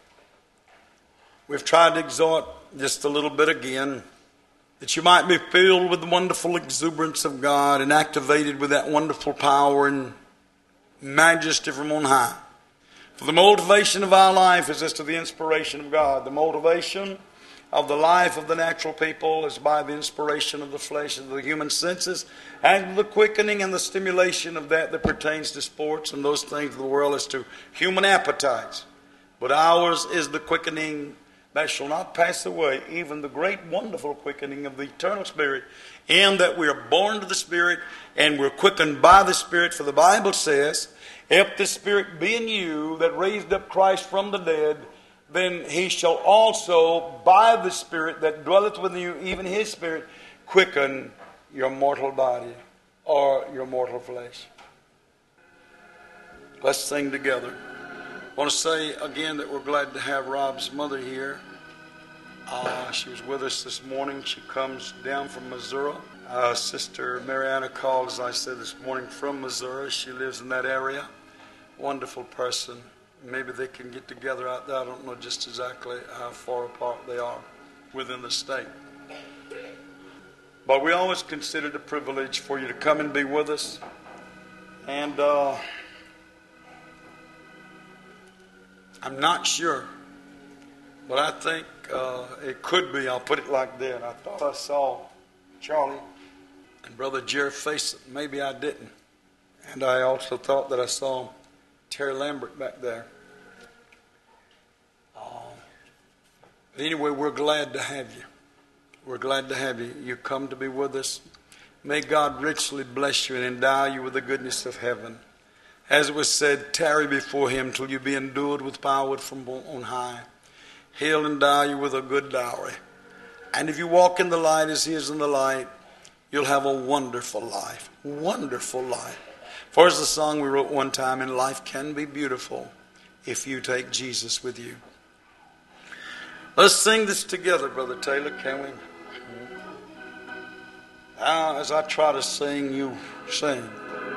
we've tried to exhort just a little bit again, that you might be filled with the wonderful exuberance of God and activated with that wonderful power and majesty from on high. For the motivation of our life is as to the inspiration of God. The motivation of the life of the natural people is by the inspiration of the flesh and the human senses, and the quickening and the stimulation of that that pertains to sports and those things of the world as to human appetites. But ours is the quickening that shall not pass away, even the great wonderful quickening of the eternal Spirit, in that we are born to the Spirit and we're quickened by the Spirit. For the Bible says, if the Spirit be in you that raised up Christ from the dead, then He shall also by the Spirit that dwelleth within you, even His Spirit, quicken your mortal body or your mortal flesh. Let's sing together. I want to say again that we're glad to have Rob's mother here. Uh, she was with us this morning. She comes down from Missouri. Uh, Sister Mariana called, as I said this morning, from Missouri. She lives in that area. Wonderful person. Maybe they can get together out there. I don't know just exactly how far apart they are. within the state. But we always consider it a privilege for you to come and be with us. And uh, I'm not sure, but I think uh, it could be. I'll put it like that. I thought I saw Charlie and Brother Jerry face it. Maybe I didn't. And I also thought that I saw Terry Lambert back there. Uh, anyway, we're glad to have you. We're glad to have you. You come to be with us. May God richly bless you and endow you with the goodness of heaven. As it was said, tarry before him till you be endued with power from on high. He'll endow you with a good dowry. And if you walk in the light as he is in the light, you'll have a wonderful life. Wonderful life. For as the song we wrote one time, and life can be beautiful if you take Jesus with you. Let's sing this together, Brother Taylor, can we? Now, as I try to sing, you sing.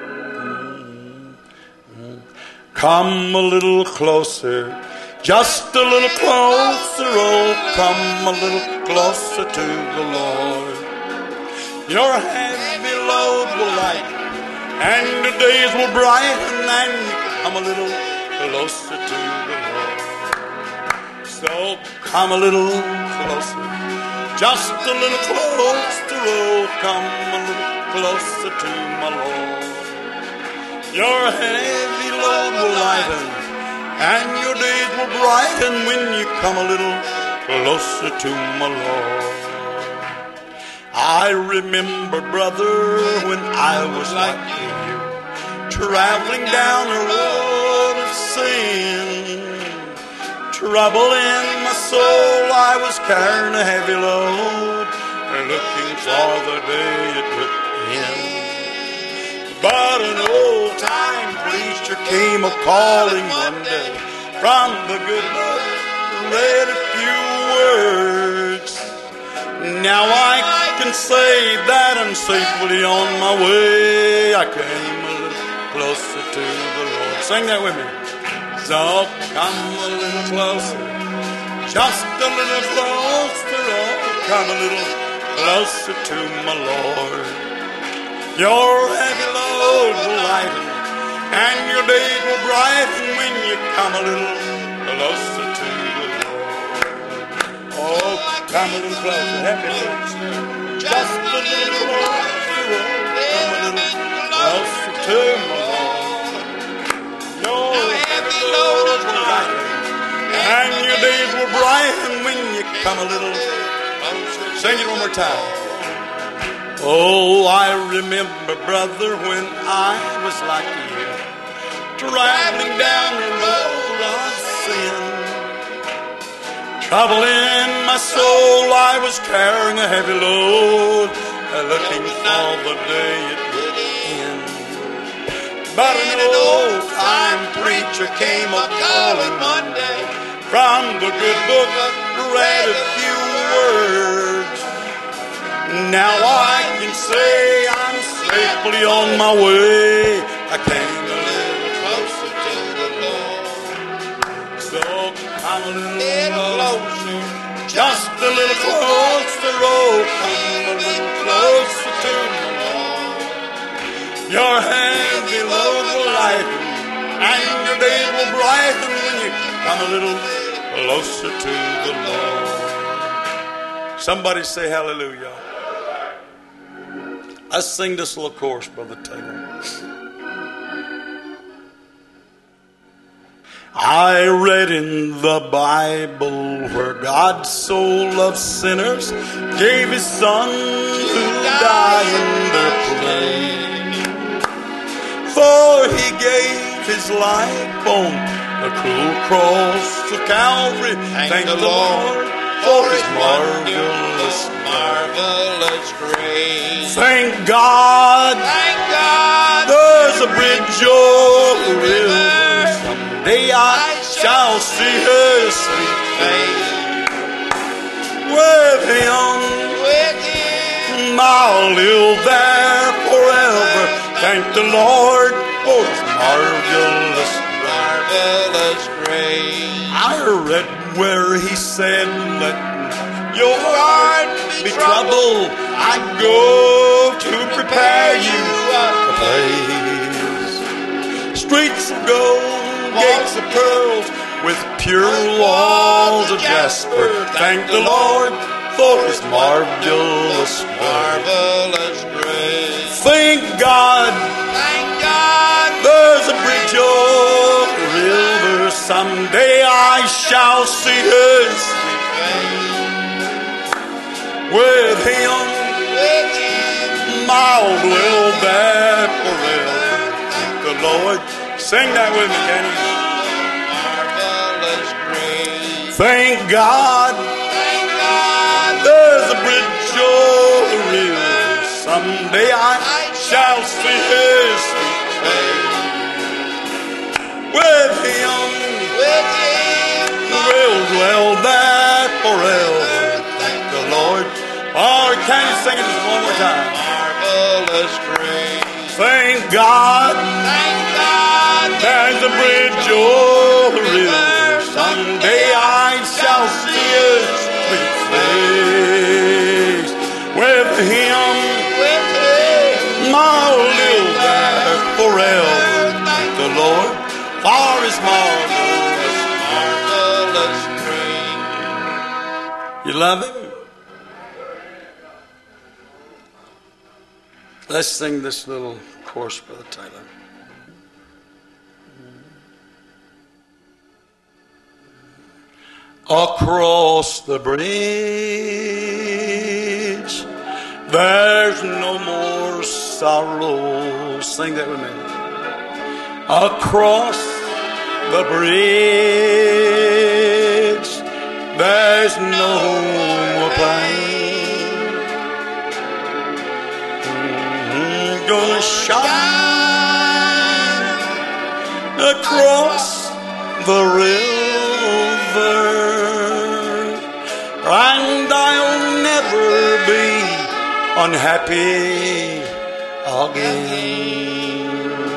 Come a little closer, just a little closer, oh, come a little closer to the Lord. Your heavy load will lighten, and the days will brighten, and come a little closer to the Lord. So come a little closer. Just a little closer, oh, come a little closer to my Lord. Your heavy load will lighten, and your days will brighten when you come a little closer to my Lord. I remember, brother, when I was like you, traveling down the road of sin. Trouble in my soul, I was carrying a heavy load, looking for the day it would end. But an old-time preacher came a-calling one day from the good book, read a few words. Now I can say that I'm safely on my way. I came a little closer to the Lord. Sing that with me. So come a little closer, just a little closer, oh, come a little closer to my Lord. Your heavy load will lighten, and your days will brighten when you come a little closer to the Lord. Oh, come a little closer, happy closer, just a little closer, oh, come a little closer to my Lord. Your heavy load will lighten, and your days will brighten when you come a little closer. Sing it one more time. Oh, I remember, brother, when I was like you, traveling down the road of sin. Trouble in my soul, I was carrying a heavy load, looking for the day it would end. But an old-time preacher came a-calling one day from the good book, read a few words. Now I can say I'm safely on my way. I came a little closer to the Lord. So come a little closer, just a little closer, oh, come a little closer to the Lord. Your heavy load will lighten, and your days will brighten when you come a little closer to the Lord. Somebody say hallelujah. Let's sing this little chorus, Brother Taylor. I read in the Bible where God so loved sinners, gave his son to die in their place. For he gave his life on the cruel cross of Calvary. Thank, Thank the Lord for his marvelous, marvelous grace. Thank God, Thank God, there's a bridge over the river. Someday I shall see his sweet face. With him, with him, I'll live there forever. Thank the Lord for his marvelous, marvelous grace. I read where he said, let your heart be troubled, I go to prepare you a place. Streets of gold, gates of pearls, with pure walls of jasper. Thank the Lord for His marvelous marvelous grace. Thank God, thank God, there's a bridge over the river. Someday I shall see His face. With Him, with Him, I'll dwell there forever. Thank the Lord. Sing that with me, Kenny. Marvelous grace. Thank God, thank God, there's a bridge over the river. Someday I shall see His face. With Him, with Him, we'll dwell there forever. Thank the Lord. Oh, can you sing it just one more time? Marvelous grace. Thank God, thank God, there's a bridge over the river. Someday I shall see His sweet face. With Him, with Him, I'll live there forever. Thank the Lord for His marvelous, marvelous grace. You love Him? Let's sing this little chorus, Brother Tyler. Across the bridge, there's no more sorrow. Sing that with me. Across the bridge, there's no more pain. Gonna shine across the river, and I'll never be unhappy again.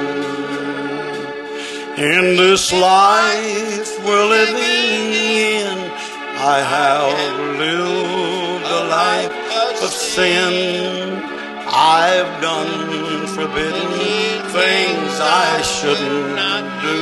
In this life we're living in, I have lived a life of sin. I've done forbidden things I should not do.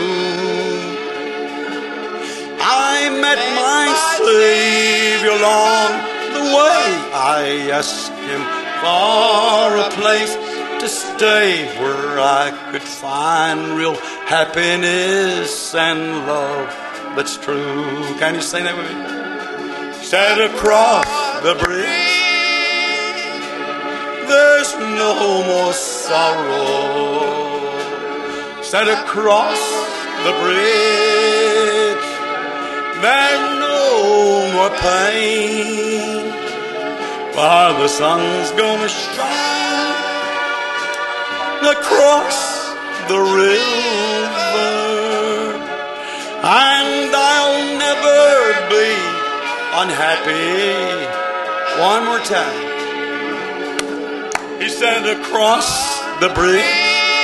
I met my Savior along the way. I asked Him for a place to stay where I could find real happiness and love that's true. Can you sing that with me? Said across the bridge, there's no more sorrow. Said across the bridge, there's no more pain. For the sun's gonna shine across the river, and I'll never be unhappy. One more time. He said across the bridge,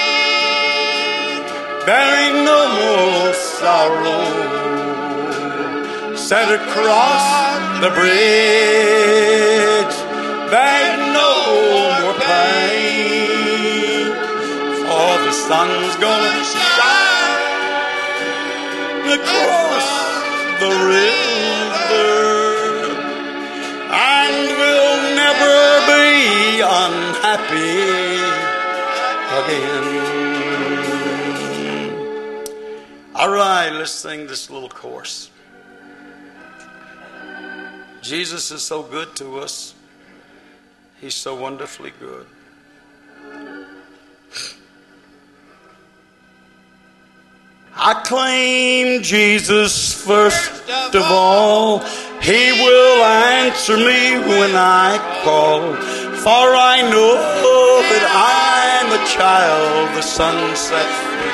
there ain't no more sorrow. Said across the bridge, there's no more pain. For the sun's gonna shine across the river, and we'll never be unhappy again. All right, let's sing this little chorus. Jesus is so good to us. He's so wonderfully good. I claim Jesus first of all. He will answer me when I call. For I know that I'm a child the Son set free.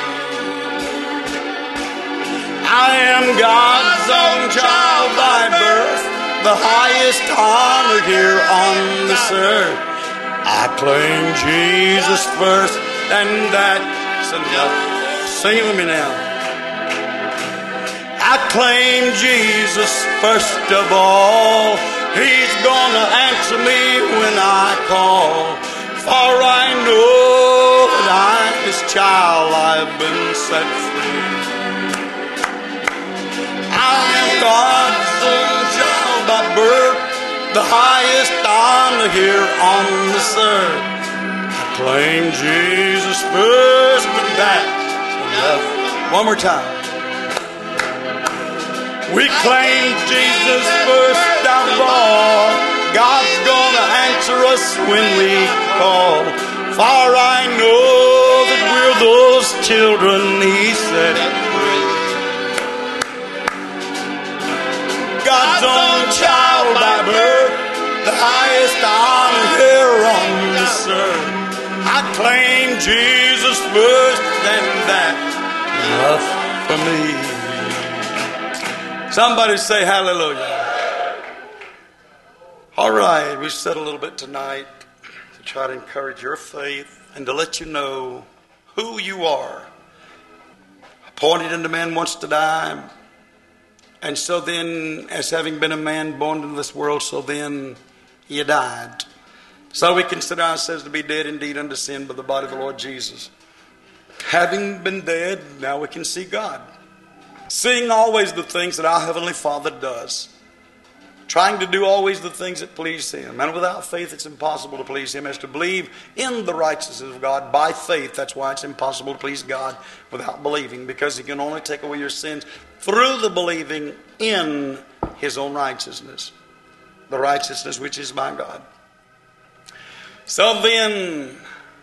I am God's own child by birth, the highest honor here on this earth. I claim Jesus first, and that's enough. Sing it with me now. I claim Jesus first of all. He's gonna answer me when I call. For I know that I, His child, I've been set free. I am God's own child by birth, the highest honor here on this earth. I claim Jesus first and that. One more time. We claim Jesus first of all. God's gonna answer us when we call. For I know that we're those children He set free. God's own child by birth, the highest honor here on this earth. I claim Jesus first and that enough for me. Somebody say hallelujah. All right, we said a little bit tonight to try to encourage your faith and to let you know who you are. Appointed unto man once to die, and so then, as having been a man born into this world, so then He died. So we consider ourselves to be dead indeed unto sin by the body of the Lord Jesus. Having been dead, now we can see God. Seeing always the things that our Heavenly Father does. Trying to do always the things that please Him. And without faith it's impossible to please Him. As to believe in the righteousness of God by faith. That's why it's impossible to please God without believing. Because He can only take away your sins through the believing in His own righteousness. The righteousness which is by God. So then,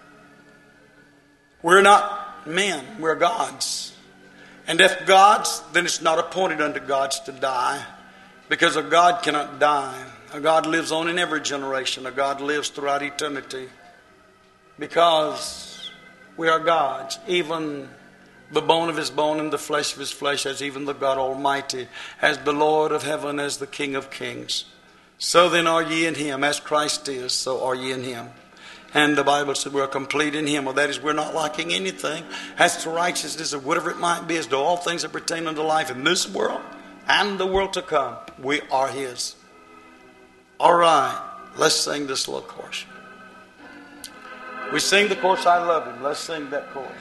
we're not men, we're gods. And if gods, then it's not appointed unto gods to die. Because a God cannot die. A God lives on in every generation. A God lives throughout eternity. Because we are gods. Even the bone of His bone and the flesh of His flesh, as even the God Almighty, as the Lord of heaven, as the King of kings. So then are ye in Him, as Christ is, so are ye in Him. And the Bible said we're complete in Him. Well, that is, we're not lacking anything. As to righteousness or whatever it might be, as to all things that pertain unto life in this world and the world to come, we are His. All right, let's sing this little chorus. We sing the chorus, I love Him. Let's sing that chorus.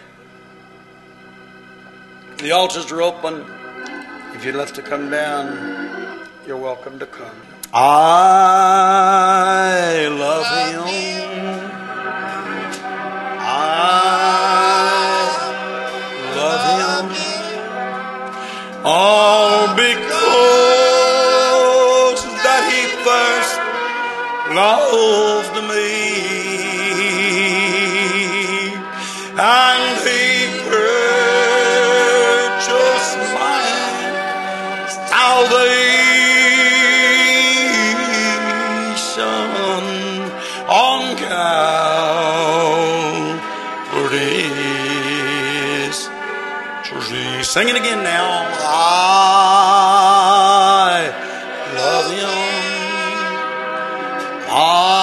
The altars are open. If you'd love to come down, you're welcome to come. I love Him. I love Him. All because that He first loved me. And He purchased my salvation on Calvary's tree. Sing it again now. I love Him. I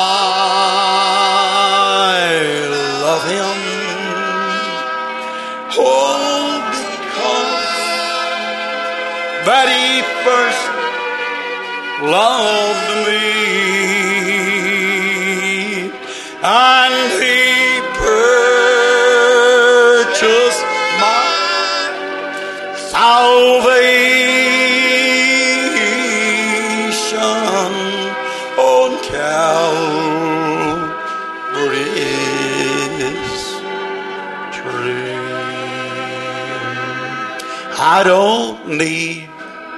love Him. Oh, because that He first loved me, and He purchased my salvation on Calvary's tree. I don't need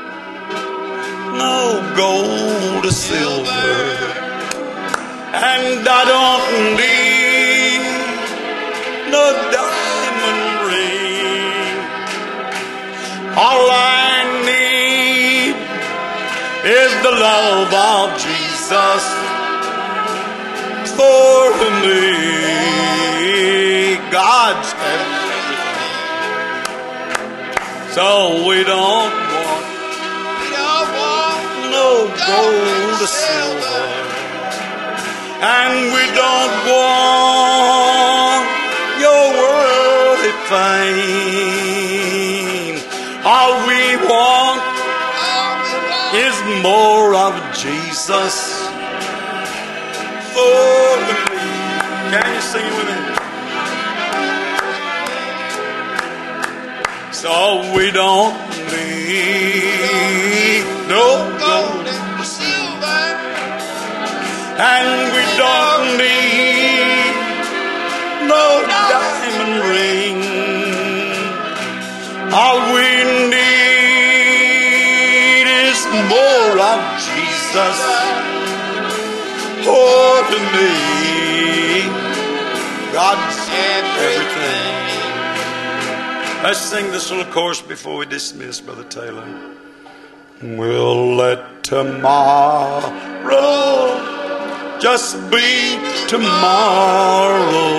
no gold or silver, and I don't need no diamond ring. All I need is the love of Jesus for me. God's everything, so we don't want no gold or silver, and we don't want your worldly fame. All we want is more of Jesus for me. Can you sing it with me? So we don't need no gold and silver, and we don't need no diamond ring. All we need is more of Jesus. Oh, to me, God's everything. Let's sing this little chorus before we dismiss, Brother Taylor. We'll let tomorrow just be tomorrow.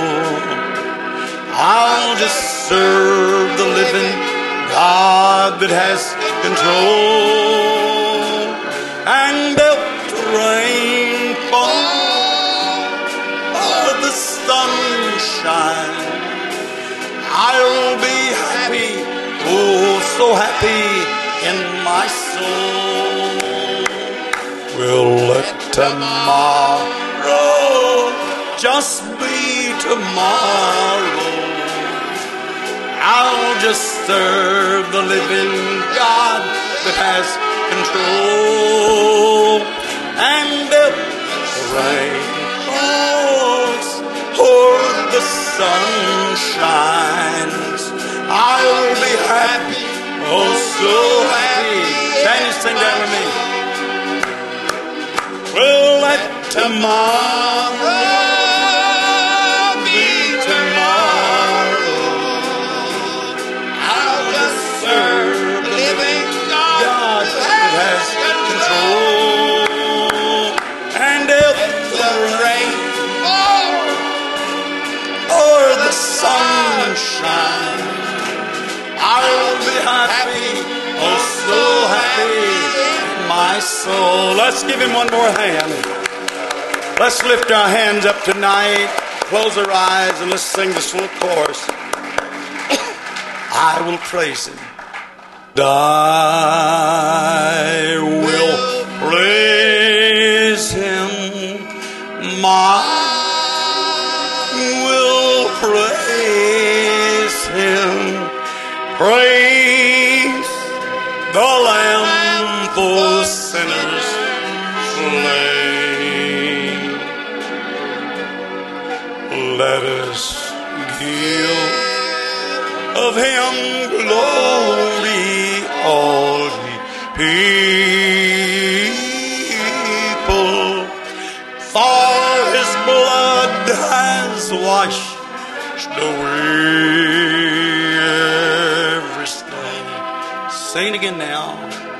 I'll just serve the living God that has control. And if the rain falls or the sunshine, I'll be happy, oh so happy in my soul. We'll let tomorrow just be tomorrow. I'll just serve the living God that has control. And if the rain falls or the sun shines, I'll be happy, oh so happy. Can you sing that with me? We'll let tomorrow be tomorrow. I'll just serve the living God that has control. And if the rain or the sunshine, I'll be happy, oh so happy in my soul. Let's give him one more hand. Let's lift our hands up tonight, close our eyes, and let's sing this little chorus. I will praise him. I will praise him. My will praise him. Praise the Lamb for sinners slain. Let us give of him glory, all ye people, for his blood has washed away every stain. Sing it again now.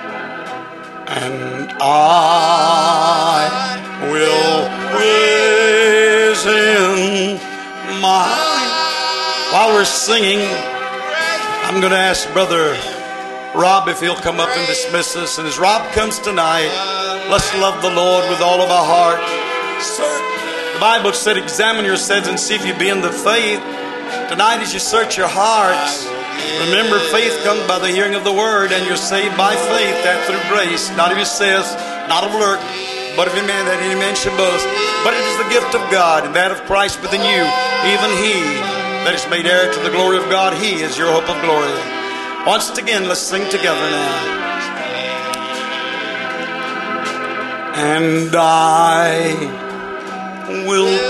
And I will praise him. My While we're singing, I'm going to ask Brother Rob if he'll come up and dismiss us. And as Rob comes tonight, let's love the Lord with all of our heart. Sir, the Bible said, examine yourselves and see if you be in the faith. Tonight as you search your hearts, remember faith comes by the hearing of the word, and you're saved by faith, that through grace, not of yourselves, not of work, but of any man that any man should boast. But it is the gift of God, and that of Christ within you, even he that is made heir to the glory of God. He is your hope of glory. Once again, let's sing together now. And I will